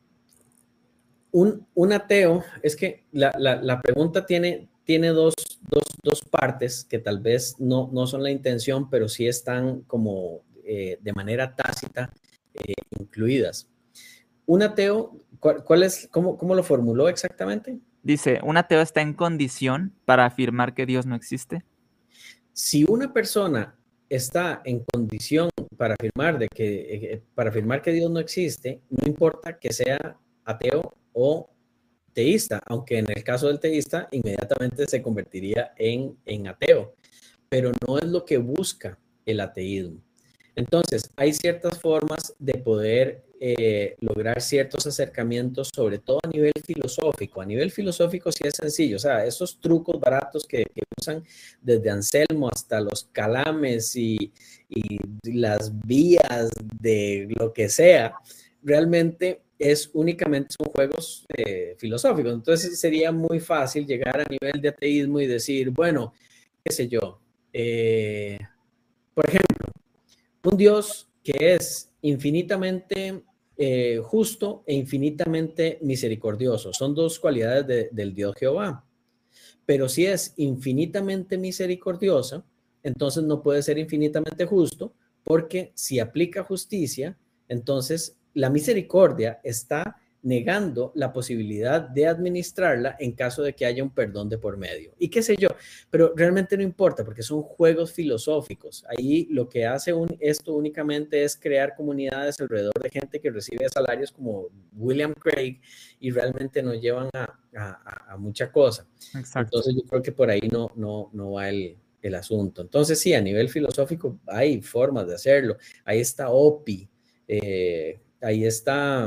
Un, un ateo, es que la, la, la pregunta tiene, tiene dos, dos, dos partes que tal vez no, no son la intención, pero sí están como eh, de manera tácita eh, incluidas. Un ateo, ¿cuál, cuál es, cómo, ¿cómo lo formuló exactamente? Dice, ¿un ateo está en condición para afirmar que Dios no existe? Si una persona está en condición para afirmar, de que, eh, para afirmar que Dios no existe, no importa que sea ateo o teísta, aunque en el caso del teísta inmediatamente se convertiría en, en ateo, pero no es lo que busca el ateísmo. Entonces, hay ciertas formas de poder eh, lograr ciertos acercamientos, sobre todo a nivel filosófico. A nivel filosófico sí es sencillo, o sea, esos trucos baratos que, que usan desde Anselmo hasta los calames y, y las vías de lo que sea, realmente es únicamente son juegos eh, filosóficos. Entonces sería muy fácil llegar a nivel de ateísmo y decir, bueno, qué sé yo, eh, por ejemplo, un Dios que es infinitamente eh, justo e infinitamente misericordioso. Son dos cualidades de, del Dios Jehová. Pero si es infinitamente misericordiosa, entonces no puede ser infinitamente justo, porque si aplica justicia, entonces la misericordia está negando la posibilidad de administrarla en caso de que haya un perdón de por medio. Y qué sé yo, pero realmente no importa porque son juegos filosóficos. Ahí lo que hace un, esto únicamente es crear comunidades alrededor de gente que recibe salarios como William Craig y realmente no llevan a, a, a mucha cosa. Exacto. Entonces yo creo que por ahí no, no, no va el, el asunto. Entonces sí, a nivel filosófico hay formas de hacerlo. Ahí está O P I, eh, ahí está...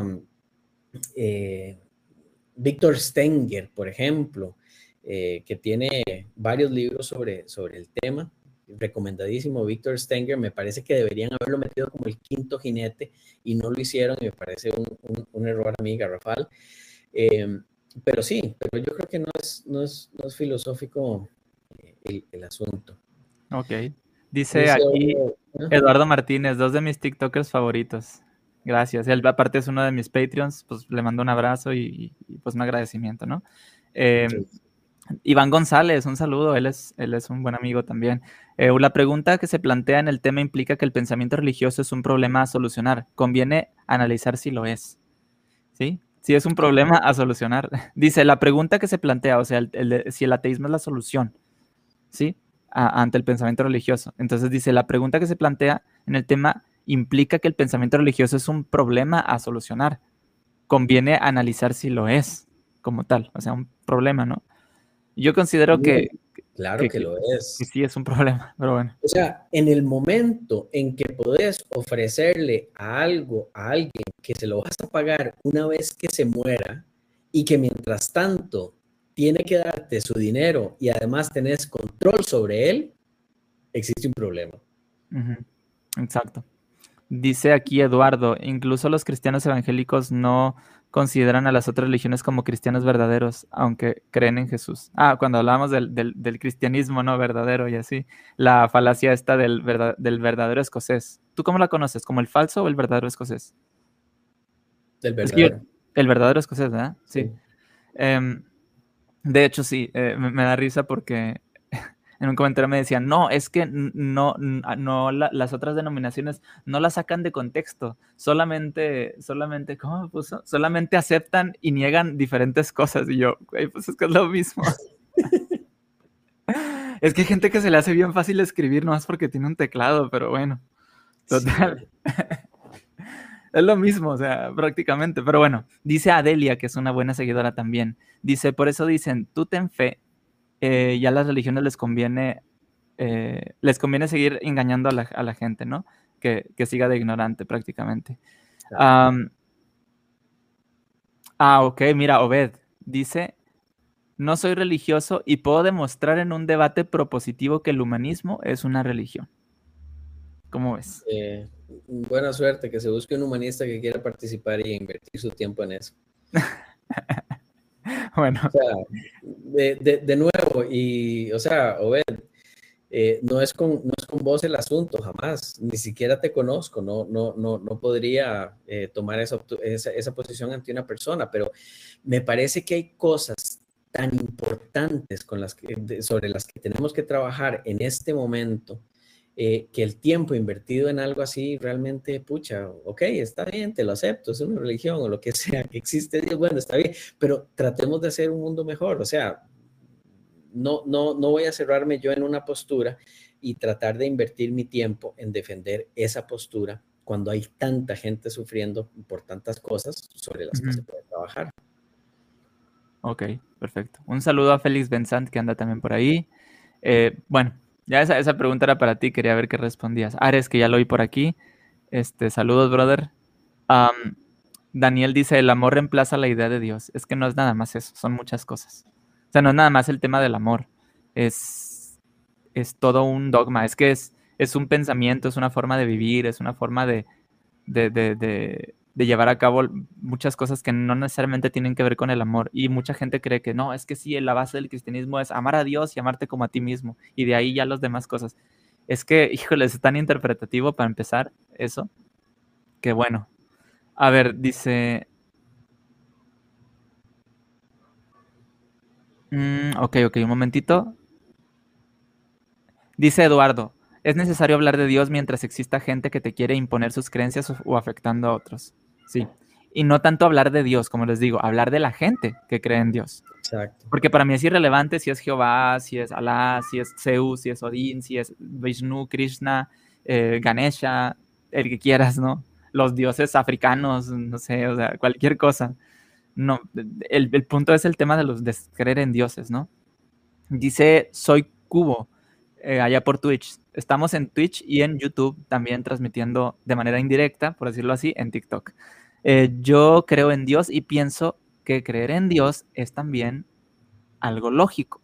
Eh, Víctor Stenger, por ejemplo, eh, que tiene varios libros sobre, sobre el tema, recomendadísimo. Víctor Stenger, me parece que deberían haberlo metido como el quinto jinete y no lo hicieron y me parece un, un, un error a mí, garrafal. Eh, pero sí, pero yo creo que no es, no es, no es filosófico eh, el, el asunto. Ok. Dice Dice, aquí uh, Eduardo Martínez, dos de mis TikTokers favoritos. Gracias. Él aparte es uno de mis Patreons, pues le mando un abrazo y, y pues un agradecimiento, ¿no? Eh, sí. Iván González, un saludo, él es, él es un buen amigo también. Eh, la pregunta que se plantea en el tema implica que el pensamiento religioso es un problema a solucionar. Conviene analizar si lo es. ¿Sí? Si es un problema a solucionar. Dice, la pregunta que se plantea, o sea, el, el, si el ateísmo es la solución, ¿sí? A, ante el pensamiento religioso. Entonces dice, la pregunta que se plantea en el tema implica que el pensamiento religioso es un problema a solucionar. Conviene analizar si lo es como tal, o sea, un problema, ¿no? Yo considero que, Claro que, que que, lo que es. sí es un problema, pero bueno. O sea, en el momento en que podés ofrecerle a algo, a alguien que se lo vas a pagar una vez que se muera y que mientras tanto tiene que darte su dinero y además tenés control sobre él, existe un problema. Uh-huh. Exacto. Dice aquí Eduardo, incluso los cristianos evangélicos no consideran a las otras religiones como cristianos verdaderos, aunque creen en Jesús. Ah, cuando hablábamos del, del, del cristianismo no verdadero y así, la falacia esta del, verdad, del verdadero escocés. ¿Tú cómo la conoces? ¿Como el falso o el verdadero escocés? Del Es que yo, verdadero. el verdadero escocés, ¿verdad? Sí. Sí. Eh, de hecho, sí, eh, me, me da risa porque en un comentario me decían, no, es que no, no la, las otras denominaciones no las sacan de contexto, solamente, solamente, ¿cómo me puso? Solamente aceptan y niegan diferentes cosas. Y yo, güey, pues es que es lo mismo. Es que hay gente que se le hace bien fácil escribir, nomás porque tiene un teclado, pero bueno, total. Sí. Es lo mismo, o sea, prácticamente. Pero bueno, dice Adelia, que es una buena seguidora también. Dice, por eso dicen, tú ten fe, eh, ya a las religiones les conviene Eh, les conviene seguir engañando a la, a la gente, ¿no? Que, que, siga de ignorante prácticamente. Claro. Um, ah, ok, mira, Obed dice, no soy religioso y puedo demostrar en un debate propositivo que el humanismo es una religión. ¿Cómo ves? Eh, buena suerte, que se busque un humanista que quiera participar y invertir su tiempo en eso. Bueno. O sea, de, de, de nuevo, y, o sea, Obed, Eh, no, es con, no es con vos el asunto, jamás, ni siquiera te conozco, no, no, no, no podría eh, tomar esa, esa, esa posición ante una persona, pero me parece que hay cosas tan importantes con las que, de, sobre las que tenemos que trabajar en este momento, eh, que el tiempo invertido en algo así realmente, pucha, ok, está bien, te lo acepto, es una religión o lo que sea, que existe Dios, bueno, está bien, pero tratemos de hacer un mundo mejor, o sea, no, no, no voy a cerrarme yo en una postura y tratar de invertir mi tiempo en defender esa postura cuando hay tanta gente sufriendo por tantas cosas sobre las uh-huh. que se puede trabajar. Ok, perfecto. Un saludo a Félix Benzant, que anda también por ahí. Eh, bueno, ya esa, esa pregunta era para ti, quería ver qué respondías. Ares, que ya lo oí por aquí. Este, saludos, brother. Um, Daniel dice, el amor reemplaza la idea de Dios. Es que no es nada más eso, son muchas cosas. O sea, no es nada más el tema del amor. Es, es todo un dogma. Es que es, es un pensamiento, es una forma de vivir, es una forma de, de, de, de, de llevar a cabo muchas cosas que no necesariamente tienen que ver con el amor. Y mucha gente cree que no, es que sí, la base del cristianismo es amar a Dios y amarte como a ti mismo. Y de ahí ya las demás cosas. Es que, híjole, es tan interpretativo para empezar eso, que bueno. A ver, dice... Mm, ok, ok, un momentito. Dice Eduardo, es necesario hablar de Dios mientras exista gente que te quiere imponer sus creencias o, o afectando a otros. Sí. y no tanto hablar de Dios, como les digo, hablar de la gente que cree en Dios. Exacto. Porque para mí es irrelevante si es Jehová, si es Alá, si es Zeus, si es Odín, si es Vishnu, Krishna, eh, Ganesha, el que quieras, ¿no? Los dioses africanos, no sé, o sea, cualquier cosa. No, el, el punto es el tema de los de creer en dioses, ¿no? Dice Soy Cubo, eh, allá por Twitch. Estamos en Twitch y en YouTube también transmitiendo de manera indirecta, por decirlo así, en TikTok. Eh, yo creo en Dios y pienso que creer en Dios es también algo lógico.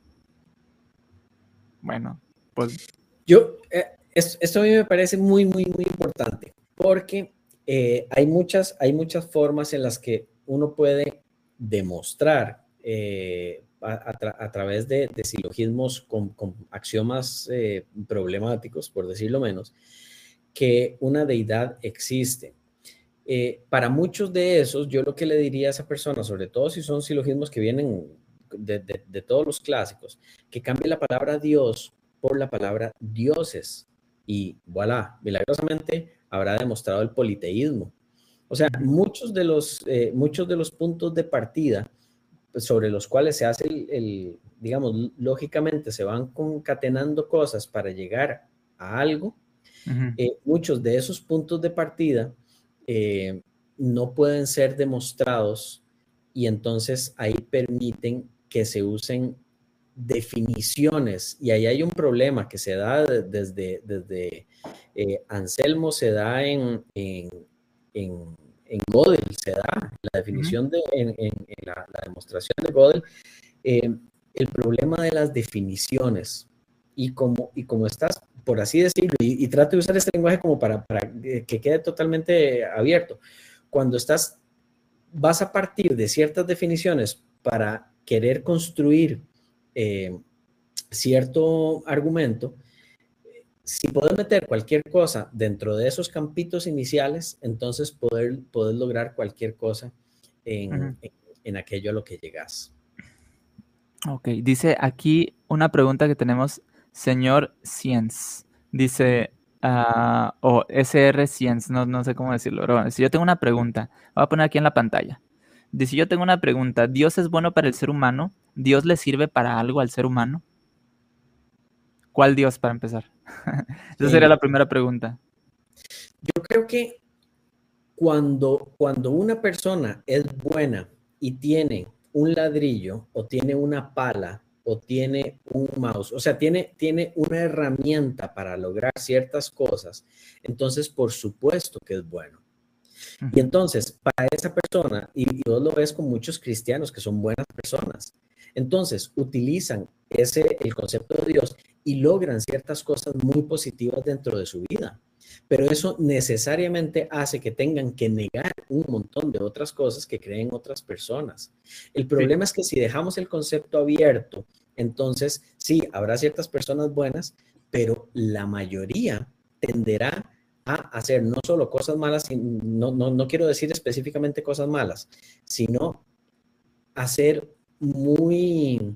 Bueno, pues... Yo, eh, es, esto a mí me parece muy, muy, muy importante, porque eh, hay, muchas, hay muchas formas en las que uno puede demostrar eh, a, a, tra a, través de, de silogismos con, con axiomas eh, problemáticos, por decirlo menos, que una deidad existe. Eh, para muchos de esos, yo lo que le diría a esa persona, sobre todo si son silogismos que vienen de, de, de todos los clásicos, que cambie la palabra Dios por la palabra dioses y voilà, milagrosamente habrá demostrado el politeísmo. O sea, muchos de los, eh, muchos de los puntos de partida sobre los cuales se hace el, el, digamos, lógicamente se van concatenando cosas para llegar a algo, uh-huh. eh, muchos de esos puntos de partida eh, no pueden ser demostrados y entonces ahí permiten que se usen definiciones, y ahí hay un problema que se da desde, desde eh, Anselmo, se da en, en, en, en Gödel, se da la definición de, en, en, en la, la demostración de Gödel, eh, el problema de las definiciones, y como, y como estás, por así decirlo, y, y trato de usar este lenguaje como para, para que quede totalmente abierto, cuando estás, vas a partir de ciertas definiciones para querer construir Eh, cierto argumento, si puedes meter cualquier cosa dentro de esos campitos iniciales, entonces poder, poder lograr cualquier cosa en, uh-huh. en, en aquello a lo que llegas. Ok, dice aquí una pregunta que tenemos, señor Cience. Dice, uh, o S R Cience, no, no sé cómo decirlo, pero bueno, si yo tengo una pregunta, voy a poner aquí en la pantalla. Dice, yo tengo una pregunta, ¿Dios es bueno para el ser humano? ¿Dios le sirve para algo al ser humano? ¿Cuál Dios, para empezar? Esa Sí. sería la primera pregunta. Yo creo que cuando, cuando una persona es buena y tiene un ladrillo o tiene una pala o tiene un mouse, o sea, tiene, tiene una herramienta para lograr ciertas cosas, entonces por supuesto que es bueno. Y entonces, para esa persona, y, y vos lo ves con muchos cristianos que son buenas personas, entonces utilizan ese, el concepto de Dios y logran ciertas cosas muy positivas dentro de su vida. Pero eso necesariamente hace que tengan que negar un montón de otras cosas que creen otras personas. El problema sí. es que si dejamos el concepto abierto, entonces sí, habrá ciertas personas buenas, pero la mayoría tenderá a hacer no solo cosas malas, no, no, no quiero decir específicamente cosas malas, sino hacer muy,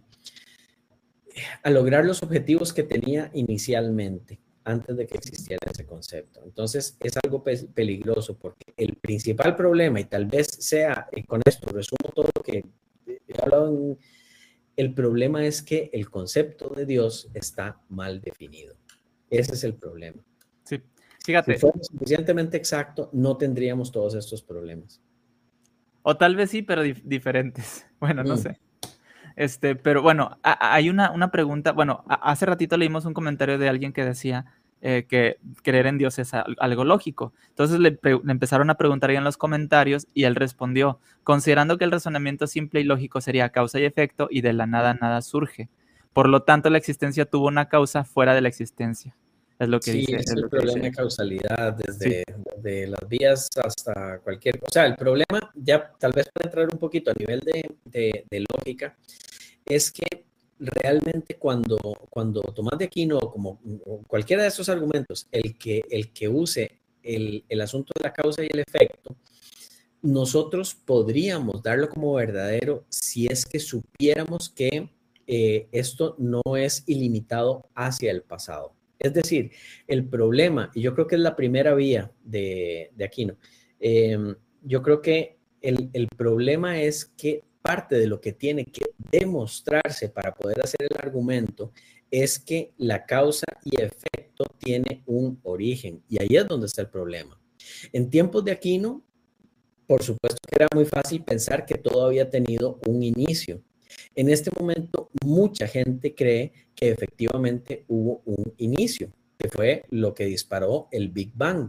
a lograr los objetivos que tenía inicialmente, antes de que existiera ese concepto. Entonces es algo pe peligroso, porque el principal problema, y tal vez sea, y con esto resumo todo lo que he hablado, en, el problema es que el concepto de Dios está mal definido. Ese es el problema. Sí. Fíjate. Si fuera suficientemente exacto, no tendríamos todos estos problemas. O tal vez sí, pero dif diferentes. Bueno, mm. no sé. Este, pero bueno, a, hay una, una pregunta. Bueno, a, hace ratito leímos un comentario de alguien que decía eh, que creer en Dios es a, algo lógico. Entonces le, le empezaron a preguntar ahí en los comentarios y él respondió, considerando que el razonamiento simple y lógico sería causa y efecto y de la nada nada surge. Por lo tanto, la existencia tuvo una causa fuera de la existencia. Es lo que sí, dice. es, es el lo problema que dice. de causalidad, desde, sí. desde las vías hasta cualquier cosa. O sea, el problema, ya tal vez para entrar un poquito a nivel de, de, de lógica, es que realmente cuando, cuando Tomás de Aquino, como cualquiera de esos argumentos, el que, el que use el, el asunto de la causa y el efecto, nosotros podríamos darlo como verdadero si es que supiéramos que eh, esto no es ilimitado hacia el pasado. Es decir, el problema, y yo creo que es la primera vía de, de Aquino, eh, yo creo que el, el problema es que parte de lo que tiene que demostrarse para poder hacer el argumento es que la causa y efecto tiene un origen. Y ahí es donde está el problema. En tiempos de Aquino, por supuesto que era muy fácil pensar que todo había tenido un inicio. En este momento, mucha gente cree que efectivamente hubo un inicio, que fue lo que disparó el Big Bang.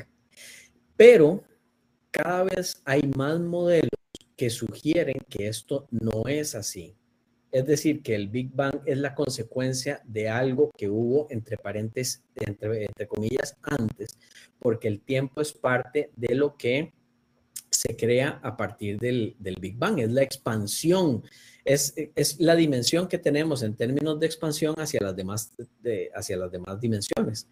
Pero cada vez hay más modelos que sugieren que esto no es así. Es decir, que el Big Bang es la consecuencia de algo que hubo entre paréntesis, entre, entre comillas, antes, porque el tiempo es parte de lo que se crea a partir del, del Big Bang, es la expansión, es, es la dimensión que tenemos en términos de expansión hacia las demás, de, hacia las demás dimensiones.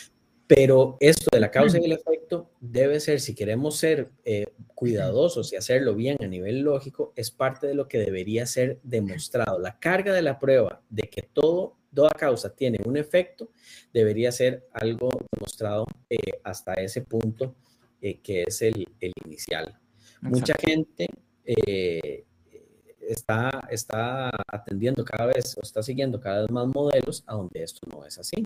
Pero esto de la causa y el efecto debe ser, si queremos ser eh, cuidadosos y hacerlo bien a nivel lógico, es parte de lo que debería ser demostrado. La carga de la prueba de que todo, toda causa tiene un efecto debería ser algo demostrado eh, hasta ese punto eh, que es el, el inicial. Exacto. Mucha gente eh, está, está atendiendo cada vez o está siguiendo cada vez más modelos a donde esto no es así.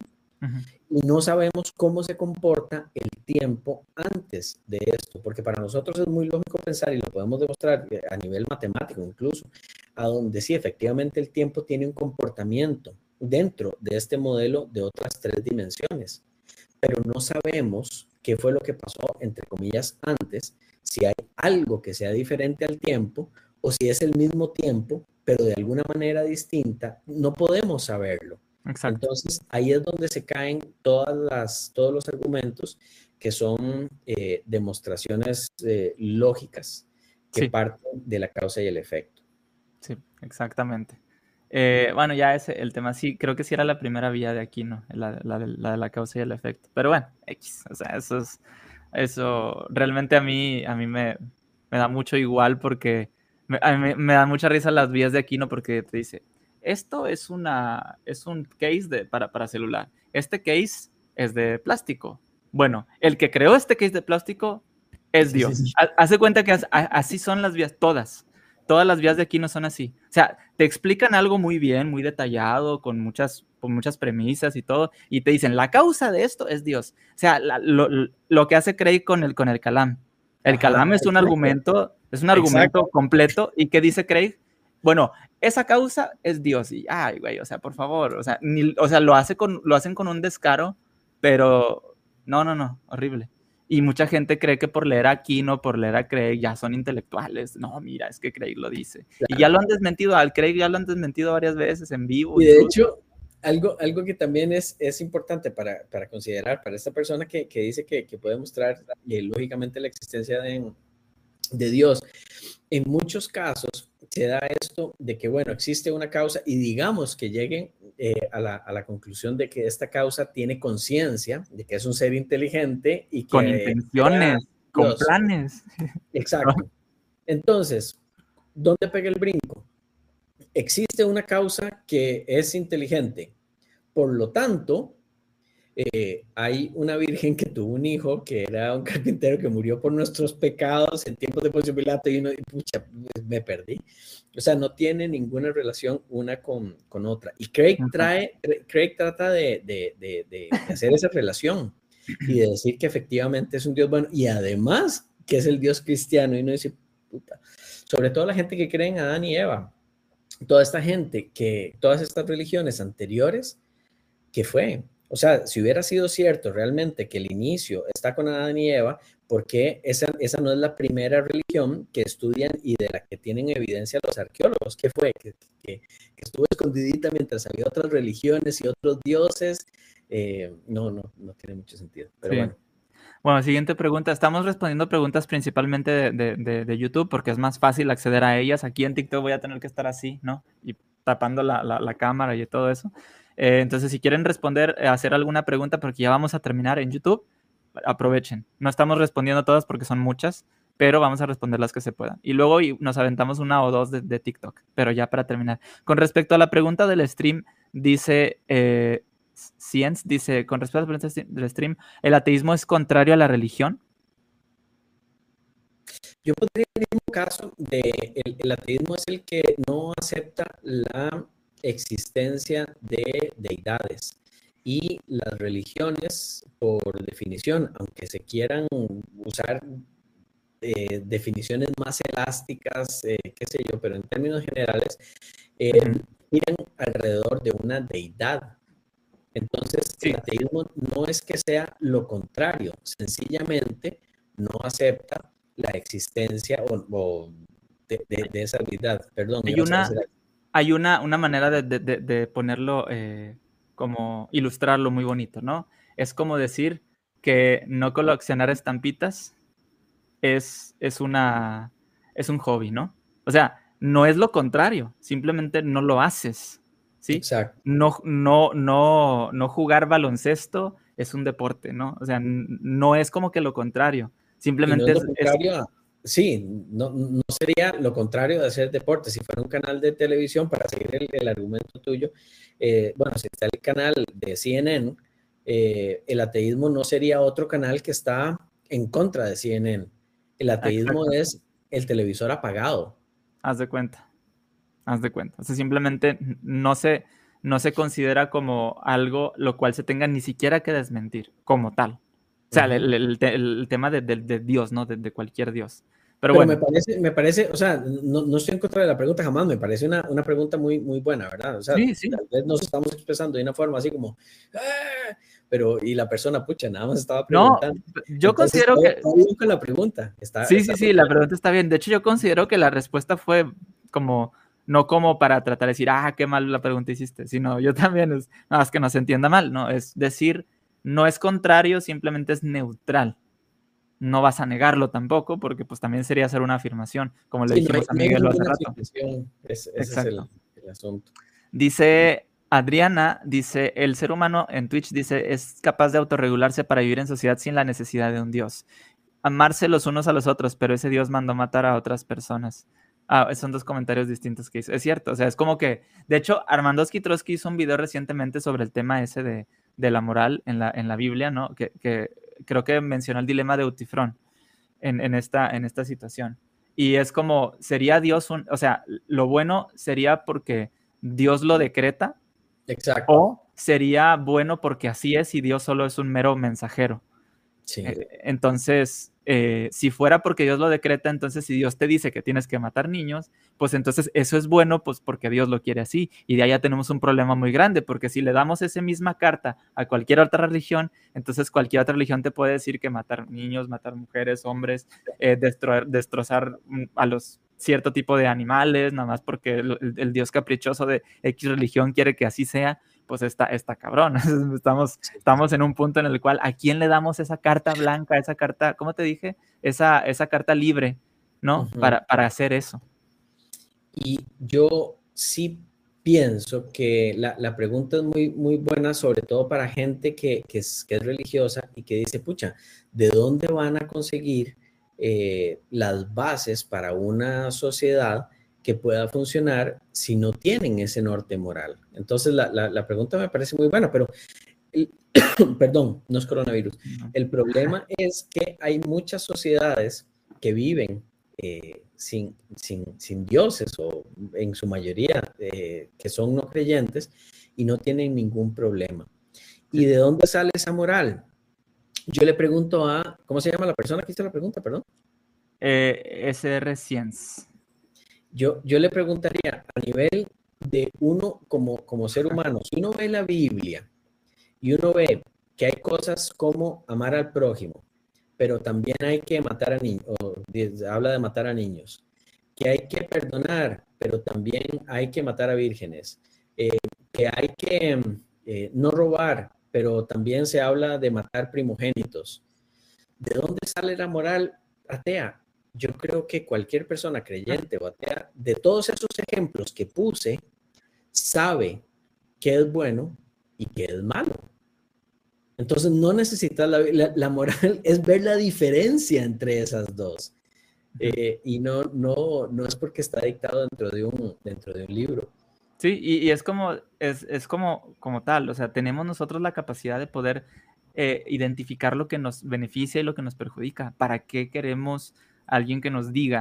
Y no sabemos cómo se comporta el tiempo antes de esto, porque para nosotros es muy lógico pensar, y lo podemos demostrar a nivel matemático incluso, a donde sí, efectivamente el tiempo tiene un comportamiento dentro de este modelo de otras tres dimensiones, pero no sabemos qué fue lo que pasó, entre comillas, antes, si hay algo que sea diferente al tiempo, o si es el mismo tiempo, pero de alguna manera distinta, no podemos saberlo. Exacto. Entonces, ahí es donde se caen todas las, todos los argumentos que son eh, demostraciones eh, lógicas que sí. parten de la causa y el efecto. Sí, exactamente. Eh, bueno, ya ese, el tema sí, creo que sí era la primera vía de Aquino, la, la, de, la de la causa y el efecto. Pero bueno, X, o sea, eso es, eso realmente a mí, a mí me, me da mucho igual porque me, a mí me da mucha risa las vías de Aquino porque te dice, esto es, una, es un case de, para, para celular. Este case es de plástico. Bueno, el que creó este case de plástico es sí, Dios. Sí, sí. Hace cuenta que as, así son las vías, todas. Todas las vías de Aquino son así. O sea, te explican algo muy bien, muy detallado, con muchas, con muchas premisas y todo, y te dicen, la causa de esto es Dios. O sea, la, lo, lo que hace Craig con el, con el Kalam. El Ajá, Kalam es un exacto. argumento, es un argumento exacto. completo, y ¿qué dice Craig? Bueno, esa causa es Dios. Y, ay, güey, o sea, por favor, o sea, ni, o sea lo, hace con, lo hacen con un descaro, pero no, no, no, horrible. Y mucha gente cree que por leer a Aquino, por leer a Craig, ya son intelectuales. No, mira, es que Craig lo dice. Claro. Y ya lo han desmentido, al Craig ya lo han desmentido varias veces en vivo. Y de incluso. hecho, algo, algo que también es, es importante para, para considerar, para esta persona que, que dice que, que puede mostrar eh, lógicamente la existencia de, de Dios, en muchos casos se da esto de que, bueno, existe una causa y digamos que lleguen eh, a, la, a la conclusión de que esta causa tiene conciencia, de que es un ser inteligente y que... Con intenciones, eh, con Dios. planes. Exacto. Entonces, ¿dónde pega el brinco? Existe una causa que es inteligente. Por lo tanto, eh, hay una virgen que tuvo un hijo que era un carpintero que murió por nuestros pecados en tiempos de Poncio Pilato y uno, pucha, me perdí. O sea, no tiene ninguna relación una con, con otra. Y Craig, trae, Craig trata de, de, de, de hacer esa relación y de decir que efectivamente es un Dios bueno y además que es el Dios cristiano. Y uno dice, puta, sobre todo la gente que cree en Adán y Eva. Toda esta gente que, todas estas religiones anteriores, ¿qué fue? O sea, si hubiera sido cierto realmente que el inicio está con Adán y Eva, ¿por qué esa, esa no es la primera religión que estudian y de la que tienen evidencia los arqueólogos? ¿Qué fue? Que, que, que estuvo escondidita mientras había otras religiones y otros dioses. Eh, no, no, no tiene mucho sentido. Pero sí. bueno. Bueno, siguiente pregunta. Estamos respondiendo preguntas principalmente de, de, de, de YouTube porque es más fácil acceder a ellas. Aquí en TikTok voy a tener que estar así, ¿no? Y tapando la, la, la cámara y todo eso. Eh, entonces, si quieren responder, eh, hacer alguna pregunta, porque ya vamos a terminar en YouTube, aprovechen. No estamos respondiendo todas porque son muchas, pero vamos a responder las que se puedan. Y luego nos aventamos una o dos de, de TikTok, pero ya para terminar. Con respecto a la pregunta del stream, dice... Eh, Science dice, con respecto a la pregunta del stream, ¿el ateísmo es contrario a la religión? Yo podría decir caso de el, el ateísmo es el que no acepta la existencia de deidades. Y las religiones, por definición, aunque se quieran usar eh, definiciones más elásticas, eh, qué sé yo, pero en términos generales, eh, Ujú. giran alrededor de una deidad. Entonces, Sí, el ateísmo no es que sea lo contrario, sencillamente no acepta la existencia o, o de, de, de, esa deidad. Perdón, me hay ibas a decir una, algo. hay una, una manera de, de, de, de ponerlo, eh, como ilustrarlo muy bonito, ¿no? Es como decir que no coleccionar estampitas es, es, una, es un hobby, ¿no? O sea, no es lo contrario, simplemente no lo haces, ¿sí? Exacto. No, no, no, no jugar baloncesto es un deporte, ¿no? O sea, no es como que lo contrario, Y no simplemente es lo es, es contrario a, sí, no, no sería lo contrario de hacer deporte. Si fuera un canal de televisión, para seguir el, el argumento tuyo, eh, bueno, si está el canal de C N N, eh, el ateísmo no sería otro canal que está en contra de C N N. El ateísmo exacto, es el televisor apagado. haz de cuenta. Haz de cuenta. O sea, simplemente no se, no se considera como algo lo cual se tenga ni siquiera que desmentir, como tal. O sea, Ujú. el, el, el, el tema de, de, de, Dios, ¿no? De, de cualquier Dios. Pero Pero me bueno. parece, me parece, o sea, no, no estoy en contra de la pregunta jamás, me parece una, una pregunta muy, muy buena, ¿verdad? O sea, Sí, sí. tal vez nos estamos expresando de una forma así como, ¡ah! Pero, y la persona, pucha, nada más estaba No, preguntando. yo Entonces, considero todo, que... todo bien con la pregunta, está, Sí, sí, está muy sí, la bien. pregunta está bien. De hecho, yo considero que la respuesta fue como... No como para tratar de decir, ah, qué mal la pregunta hiciste, sino yo también, es, no, es que no se entienda mal, ¿no? Es decir, no es contrario, simplemente es neutral. No vas a negarlo tampoco, porque pues también sería hacer una afirmación, como le Sí, no hay, dijimos a no hay Miguel hace ninguna rato. afirmación, es, ese es el, Exacto. el asunto. Dice Adriana, dice, el ser humano en Twitch dice, es capaz de autorregularse para vivir en sociedad sin la necesidad de un Dios. Amarse los unos a los otros, pero ese Dios mandó matar a otras personas. Ah, son dos comentarios distintos que hizo. Es cierto, o sea, es como que, de hecho, Armandowski Trotsky hizo un video recientemente sobre el tema ese de, de la moral en la, en la Biblia, ¿no? Que, que creo que mencionó el dilema de Utifrón en, en, esta, en esta situación. Y es como, sería Dios un, o sea, lo bueno sería porque Dios lo decreta, Exacto, o sería bueno porque así es y Dios solo es un mero mensajero. sí. Eh, entonces, eh, si fuera porque Dios lo decreta, entonces si Dios te dice que tienes que matar niños, pues entonces eso es bueno, pues porque Dios lo quiere así. Y de ahí ya tenemos un problema muy grande, porque si le damos esa misma carta a cualquier otra religión, entonces cualquier otra religión te puede decir que matar niños, matar mujeres, hombres, eh, destro destrozar a los cierto tipo de animales, nada más porque el, el, el Dios caprichoso de X religión quiere que así sea, pues está, está cabrón. Estamos, Sí, estamos en un punto en el cual, ¿a quién le damos esa carta blanca, esa carta, ¿cómo te dije? Esa, esa carta libre, ¿no? uh-huh. Para, para hacer eso. Y yo sí pienso que la, la, pregunta es muy, muy buena, sobre todo para gente que, que, es, que es religiosa y que dice, pucha, ¿de dónde van a conseguir eh, las bases para una sociedad que pueda funcionar si no tienen ese norte moral? Entonces, la, la, la pregunta me parece muy buena, pero, el, perdón, no es coronavirus. No. El problema es que hay muchas sociedades que viven eh, sin, sin, sin dioses o en su mayoría eh, que son no creyentes y no tienen ningún problema. ¿Y Sí. de dónde sale esa moral? Yo le pregunto a, ¿cómo se llama la persona que hizo la pregunta? Perdón. Eh, S R Science. Yo, yo le preguntaría a nivel de uno como, como ser humano, si uno ve la Biblia y uno ve que hay cosas como amar al prójimo, pero también hay que matar a niños, o habla de matar a niños, que hay que perdonar, pero también hay que matar a vírgenes, eh, que hay que eh, no robar, pero también se habla de matar primogénitos. ¿De dónde sale la moral atea? Yo creo que cualquier persona creyente o atea, de todos esos ejemplos que puse, sabe qué es bueno y qué es malo. Entonces no necesitas la, la, la moral, es ver la diferencia entre esas dos. Eh, y no, no, no es porque está dictado dentro de un, dentro de un libro. Sí, y, y es como, es, es como, como tal, o sea, tenemos nosotros la capacidad de poder eh, identificar lo que nos beneficia y lo que nos perjudica. ¿Para qué queremos alguien que nos diga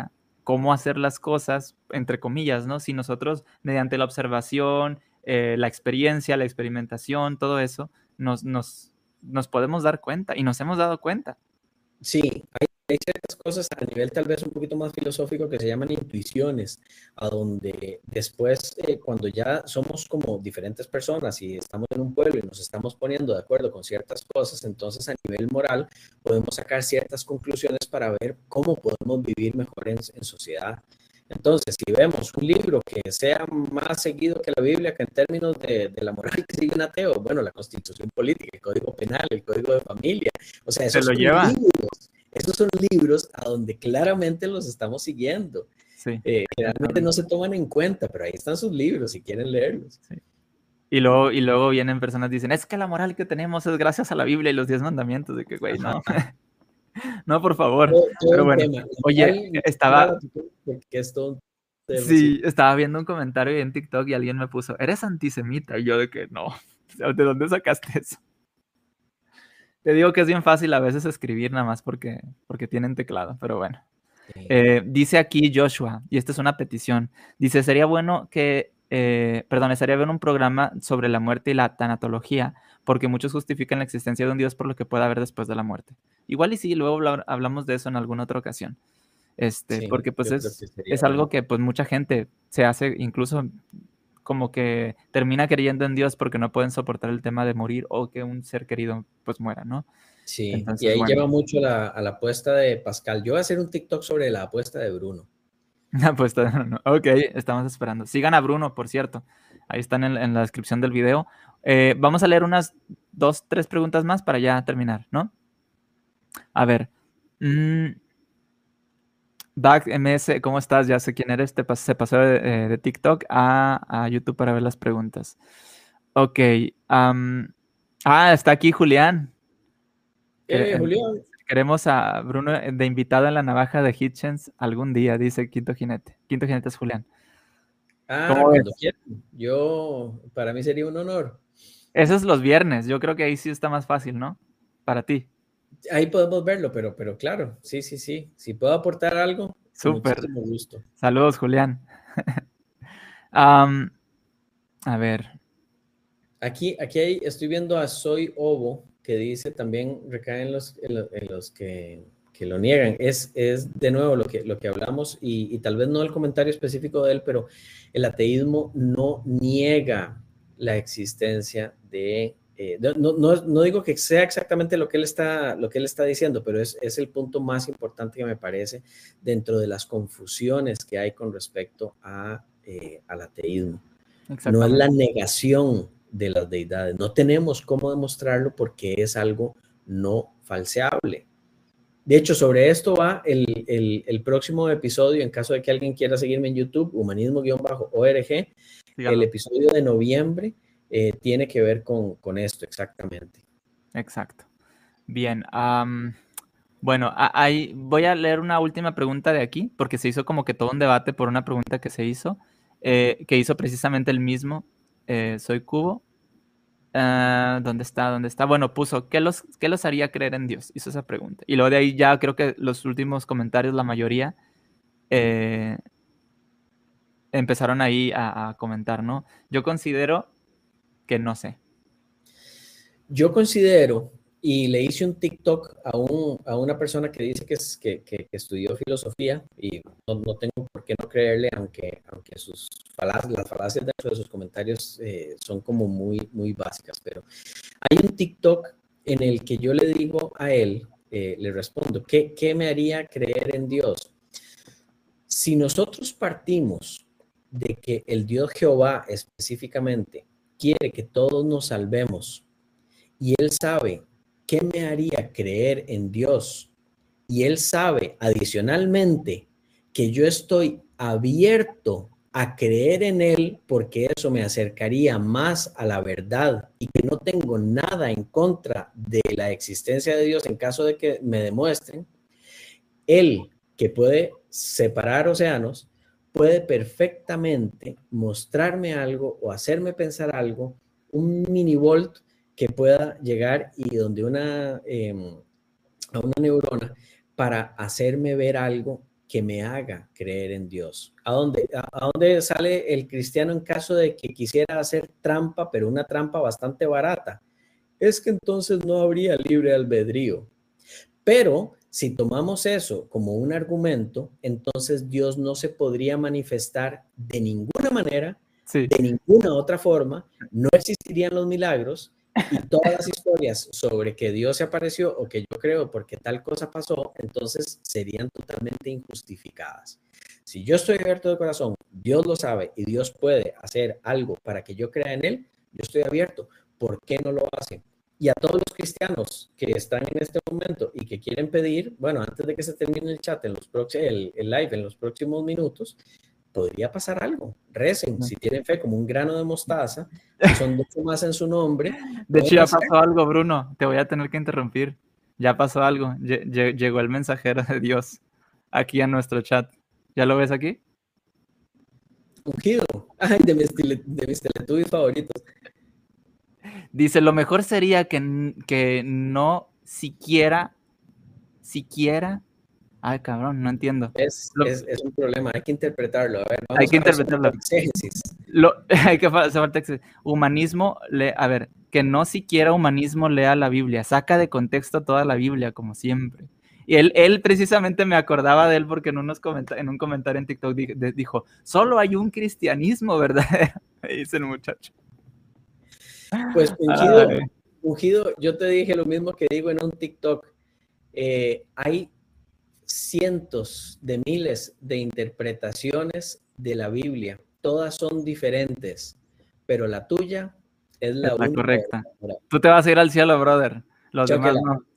cómo hacer las cosas, entre comillas, ¿no? Si nosotros, mediante la observación, eh, la experiencia, la experimentación, todo eso, nos, nos, nos podemos dar cuenta y nos hemos dado cuenta. Sí, hay, hay ciertas cosas a nivel tal vez un poquito más filosófico que se llaman intuiciones, a donde después, eh, cuando ya somos como diferentes personas y estamos en un pueblo y nos estamos poniendo de acuerdo con ciertas cosas, entonces a nivel moral podemos sacar ciertas conclusiones para ver cómo podemos vivir mejor en, en sociedad. Entonces, si vemos un libro que sea más seguido que la Biblia, que en términos de, de la moral que sigue un ateo, bueno, la Constitución Política, el Código Penal, el Código de Familia, o sea, Se esos lo son lleva. libros, esos son libros a donde claramente los estamos siguiendo. Sí. Eh, generalmente no se toman en cuenta, pero ahí están sus libros si quieren leerlos. Sí. Y luego, y luego vienen personas y dicen, es que la moral que tenemos es gracias a la Biblia y los diez mandamientos, de que, güey, no. No, por favor. Todo, todo Pero un bueno, tema. oye, Igual, estaba, porque es todo un tema, sí, sí. estaba viendo un comentario en TikTok y alguien me puso, eres antisemita. Y yo de que no, ¿de dónde sacaste eso? Te digo que es bien fácil a veces escribir nada más porque, porque tienen teclado, pero bueno. Sí. Eh, dice aquí Joshua, y esta es una petición, dice, sería bueno que, eh, perdón, estaría bien un programa sobre la muerte y la tanatología, porque muchos justifican la existencia de un Dios por lo que pueda haber después de la muerte. Igual y sí, luego habla- hablamos de eso en alguna otra ocasión. Este, Sí, porque pues yo creo es, que sería es algo bueno. que pues mucha gente se hace, incluso como que termina creyendo en Dios porque no pueden soportar el tema de morir o que un ser querido pues muera, ¿no? Sí, y Entonces, ahí bueno, lleva mucho la, a la apuesta de Pascal. Yo voy a hacer un TikTok sobre la apuesta de Bruno. pues no, no. Ok, estamos esperando. Sigan a Bruno, por cierto. Ahí están en, en la descripción del video. Eh, vamos a leer unas dos, tres preguntas más para ya terminar, ¿no? A ver. Mm, Back M S, ¿cómo estás? Ya sé quién eres. Te pas- se pasó de, eh, de TikTok a, a YouTube para ver las preguntas. Ok. am, ah, está aquí Julián. Quere- Eh, en- Julián. Queremos a Bruno eh, de invitado en la navaja de Hitchens algún día, dice Quinto Jinete. Quinto Jinete es Julián. Ah, ¿Cómo cuando ves? quieran. Yo, para mí sería un honor. Eso es los viernes. Yo creo que ahí sí está más fácil, ¿no? Para ti. Ahí podemos verlo, pero, pero claro, sí, sí, sí. Si puedo aportar algo, con Súper. muchísimo gusto. Saludos, Julián. Am, a ver. Aquí, aquí hay, estoy viendo a Soy Ovo, que dice también recaen los, en, lo- en los que, que lo niegan. Es, es de nuevo lo que, lo que hablamos y, y tal vez no el comentario específico de él, pero el ateísmo no niega la existencia de... eh, de- no, no, no digo que sea exactamente lo que él está, lo que él está diciendo, pero es, es el punto más importante que me parece dentro de las confusiones que hay con respecto a, eh, al ateísmo. No es la Exactamente. negación de las deidades. No tenemos cómo demostrarlo porque es algo no falseable. De hecho, sobre esto va el, el, el próximo episodio, en caso de que alguien quiera seguirme en YouTube, humanismo-org, el Síganlo. episodio de noviembre eh, tiene que ver con, con esto exactamente. Exacto. Bien. am, bueno, a- ahí voy a leer una última pregunta de aquí, porque se hizo como que todo un debate por una pregunta que se hizo, eh, que hizo precisamente el mismo. eh, Soy Cubo. Ah, ¿dónde está? ¿Dónde está? Bueno, puso, ¿qué los, qué los haría creer en Dios? Hizo esa pregunta. Y luego de ahí ya creo que los últimos comentarios, la mayoría, eh, empezaron ahí a, a comentar, ¿no? Yo considero que no sé. Yo considero, y le hice un TikTok a, un, a una persona que dice que, es, que, que, que estudió filosofía, y no, no, tengo por qué no creerle, aunque, aunque sus falacias, las falacias dentro de sus comentarios eh, son como muy, muy básicas, pero hay un TikTok en el que yo le digo a él, eh, le respondo, ¿qué, ¿qué me haría creer en Dios? Si nosotros partimos de que el Dios Jehová específicamente quiere que todos nos salvemos, y él sabe qué me haría creer en Dios, y él sabe adicionalmente que yo estoy abierto a creer en él porque eso me acercaría más a la verdad y que no tengo nada en contra de la existencia de Dios en caso de que me demuestren, él que puede separar océanos, puede perfectamente mostrarme algo o hacerme pensar algo, un minivolt que pueda llegar y donde una, eh, a una neurona para hacerme ver algo que me haga creer en Dios. ¿A dónde, a, a dónde sale el cristiano en caso de que quisiera hacer trampa, pero una trampa bastante barata? Es que entonces no habría libre albedrío. Pero si tomamos eso como un argumento, entonces Dios no se podría manifestar de ninguna manera, Sí. de ninguna otra forma, no existirían los milagros y todas las historias sobre que Dios se apareció o que yo creo porque tal cosa pasó, entonces serían totalmente injustificadas. Si yo estoy abierto de corazón, Dios lo sabe y Dios puede hacer algo para que yo crea en Él, yo estoy abierto. ¿Por qué no lo hace? Y a todos los cristianos que están en este momento y que quieren pedir, bueno, antes de que se termine el chat, en los próximos, el, el live en los próximos minutos, podría pasar algo. Recen, si tienen fe como un grano de mostaza, si son mucho más en su nombre. De hecho, ya pasó algo, Bruno. Te voy a tener que interrumpir. Ya pasó algo. Llegó el mensajero de Dios aquí a nuestro chat. ¿Ya lo ves aquí? Ungido. Ay, de mis, de mis Teletubbies favoritos. Dice, lo mejor sería que, que no siquiera, siquiera... Ay, cabrón, no entiendo. Es, lo, es, es un problema, hay que interpretarlo. A ver, vamos hay que a interpretarlo. Lo, hay que hacer humanismo, le, a ver, que no siquiera humanismo lea la Biblia, saca de contexto toda la Biblia, como siempre. Y él, él precisamente me acordaba de él porque en, unos en un comentario en TikTok dijo, solo hay un cristianismo verdadero, dice el muchacho. Pues, ungido, ungido, yo te dije lo mismo que digo en un TikTok. Eh, hay cientos de miles de interpretaciones de la Biblia. Todas son diferentes, pero la tuya es la, es la única correcta. Tú te vas a ir al cielo, brother. Los Chóquela. demás no.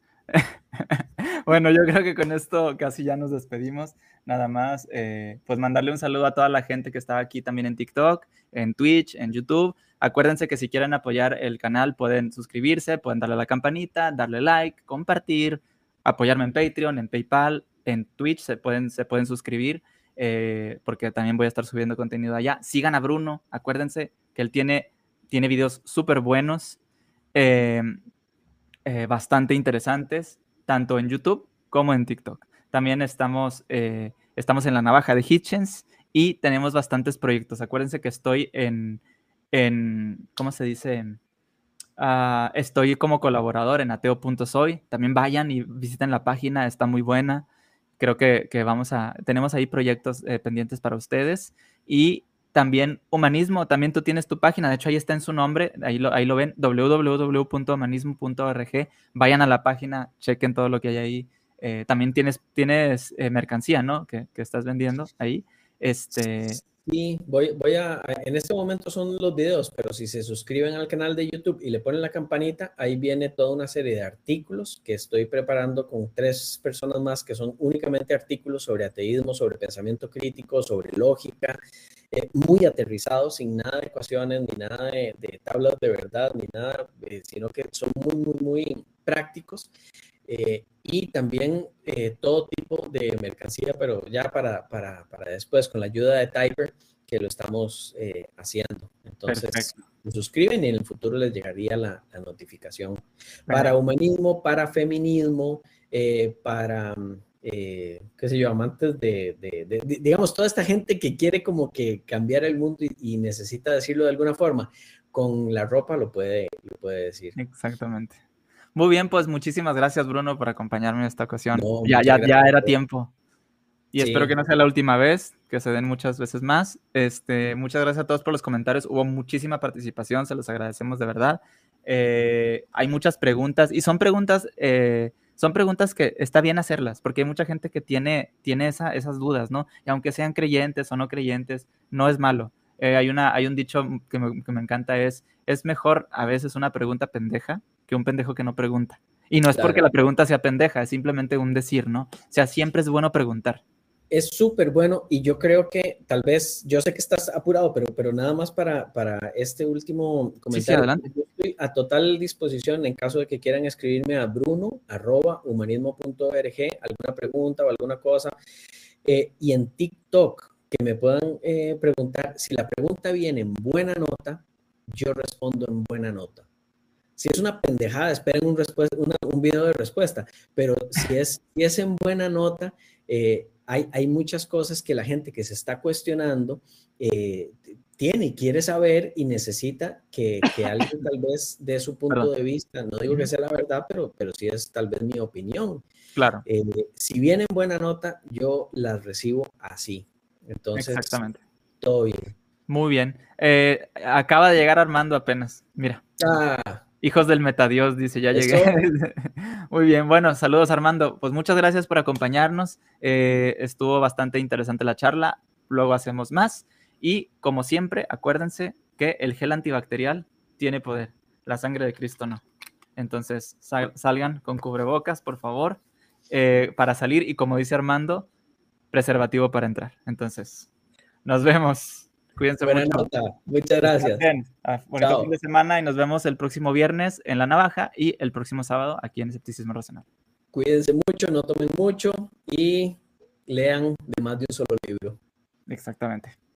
Bueno, yo creo que con esto casi ya nos despedimos. Nada más, eh, pues mandarle un saludo a toda la gente que estaba aquí también en TikTok, en Twitch, en YouTube. Acuérdense que si quieren apoyar el canal pueden suscribirse, pueden darle a la campanita, darle like, compartir, apoyarme en Patreon, en PayPal, en Twitch se pueden, se pueden suscribir eh, porque también voy a estar subiendo contenido allá. Sigan a Bruno, acuérdense que él tiene, tiene videos súper buenos, eh, eh, bastante interesantes, tanto en YouTube como en TikTok. También estamos, eh, estamos en la navaja de Hitchens y tenemos bastantes proyectos. Acuérdense que estoy en, en ¿cómo se dice? Uh, estoy como colaborador en ateo punto soy. También vayan y visiten la página, está muy buena. Creo que, que vamos a, tenemos ahí proyectos eh, pendientes para ustedes. Y también Humanismo, también tú tienes tu página, de hecho ahí está en su nombre, ahí lo, ahí lo ven, doble u doble u doble u punto humanismo punto org. Vayan a la página, chequen todo lo que hay ahí. Eh, también tienes, tienes eh, mercancía, ¿no? Que, que estás vendiendo ahí. Este... Sí, voy, voy a, en este momento son los videos, pero si se suscriben al canal de YouTube y le ponen la campanita, ahí viene toda una serie de artículos que estoy preparando con tres personas más que son únicamente artículos sobre ateísmo, sobre pensamiento crítico, sobre lógica, eh, muy aterrizados, sin nada de ecuaciones, ni nada de, de tablas de verdad, ni nada, eh, sino que son muy, muy, muy prácticos. Eh, y también eh, todo tipo de mercancía, pero ya para, para, para después, con la ayuda de Typer, que lo estamos eh, haciendo. Entonces, perfecto, se suscriben y en el futuro les llegaría la, la notificación. Perfecto. Para humanismo, para feminismo, eh, para, eh, qué sé yo, amantes de, de, de, de, digamos, toda esta gente que quiere como que cambiar el mundo y, y necesita decirlo de alguna forma, con la ropa lo puede, lo puede decir. Exactamente. Muy bien, pues muchísimas gracias, Bruno, por acompañarme en esta ocasión. No, ya, ya, ya era tiempo. Y sí, espero que no sea la última vez, que se den muchas veces más. Este, muchas gracias a todos por los comentarios. Hubo muchísima participación, se los agradecemos de verdad. Eh, hay muchas preguntas y son preguntas, eh, son preguntas que está bien hacerlas, porque hay mucha gente que tiene, tiene esa, esas dudas, ¿no? Y aunque sean creyentes o no creyentes, no es malo. Eh, hay, una, hay un dicho que me, que me encanta, es, es mejor a veces una pregunta pendeja que un pendejo que no pregunta. Y no es claro, porque la pregunta sea pendeja, es simplemente un decir, ¿no? O sea, siempre es bueno preguntar. Es súper bueno y yo creo que tal vez, yo sé que estás apurado, pero, pero nada más para, para este último comentario. Sí, sí, adelante. Yo estoy a total disposición en caso de que quieran escribirme a bruno arroba humanismo punto org, alguna pregunta o alguna cosa. Eh, y en TikTok, que me puedan eh, preguntar, si la pregunta viene en buena nota, yo respondo en buena nota. Si es una pendejada, esperen un, una, un video de respuesta, pero si es, si es en buena nota, eh, hay, hay muchas cosas que la gente que se está cuestionando eh, tiene y quiere saber y necesita que, que alguien tal vez dé su punto Perdón. de vista. No digo que sea la verdad, pero, pero sí es tal vez mi opinión. Claro. Eh, si viene en buena nota, yo las recibo así. Entonces, Exactamente. todo bien. Muy bien. Eh, acaba de llegar Armando apenas. Mira. Ah, Hijos del Metadios, dice, ya llegué. eso. Muy bien, bueno, saludos Armando. Pues muchas gracias por acompañarnos. Eh, estuvo bastante interesante la charla. Luego hacemos más. Y como siempre, acuérdense que el gel antibacterial tiene poder. La sangre de Cristo no. Entonces, sal- salgan con cubrebocas, por favor, eh, para salir. Y como dice Armando, preservativo para entrar. Entonces, nos vemos. Cuídense Buena mucho. nota. Muchas Que estén gracias. bien. Ah, bonito fin Chao. de semana y nos vemos el próximo viernes en La Navaja y el próximo sábado aquí en Escepticismo Racional. Cuídense mucho, no tomen mucho y lean de más de un solo libro. Exactamente.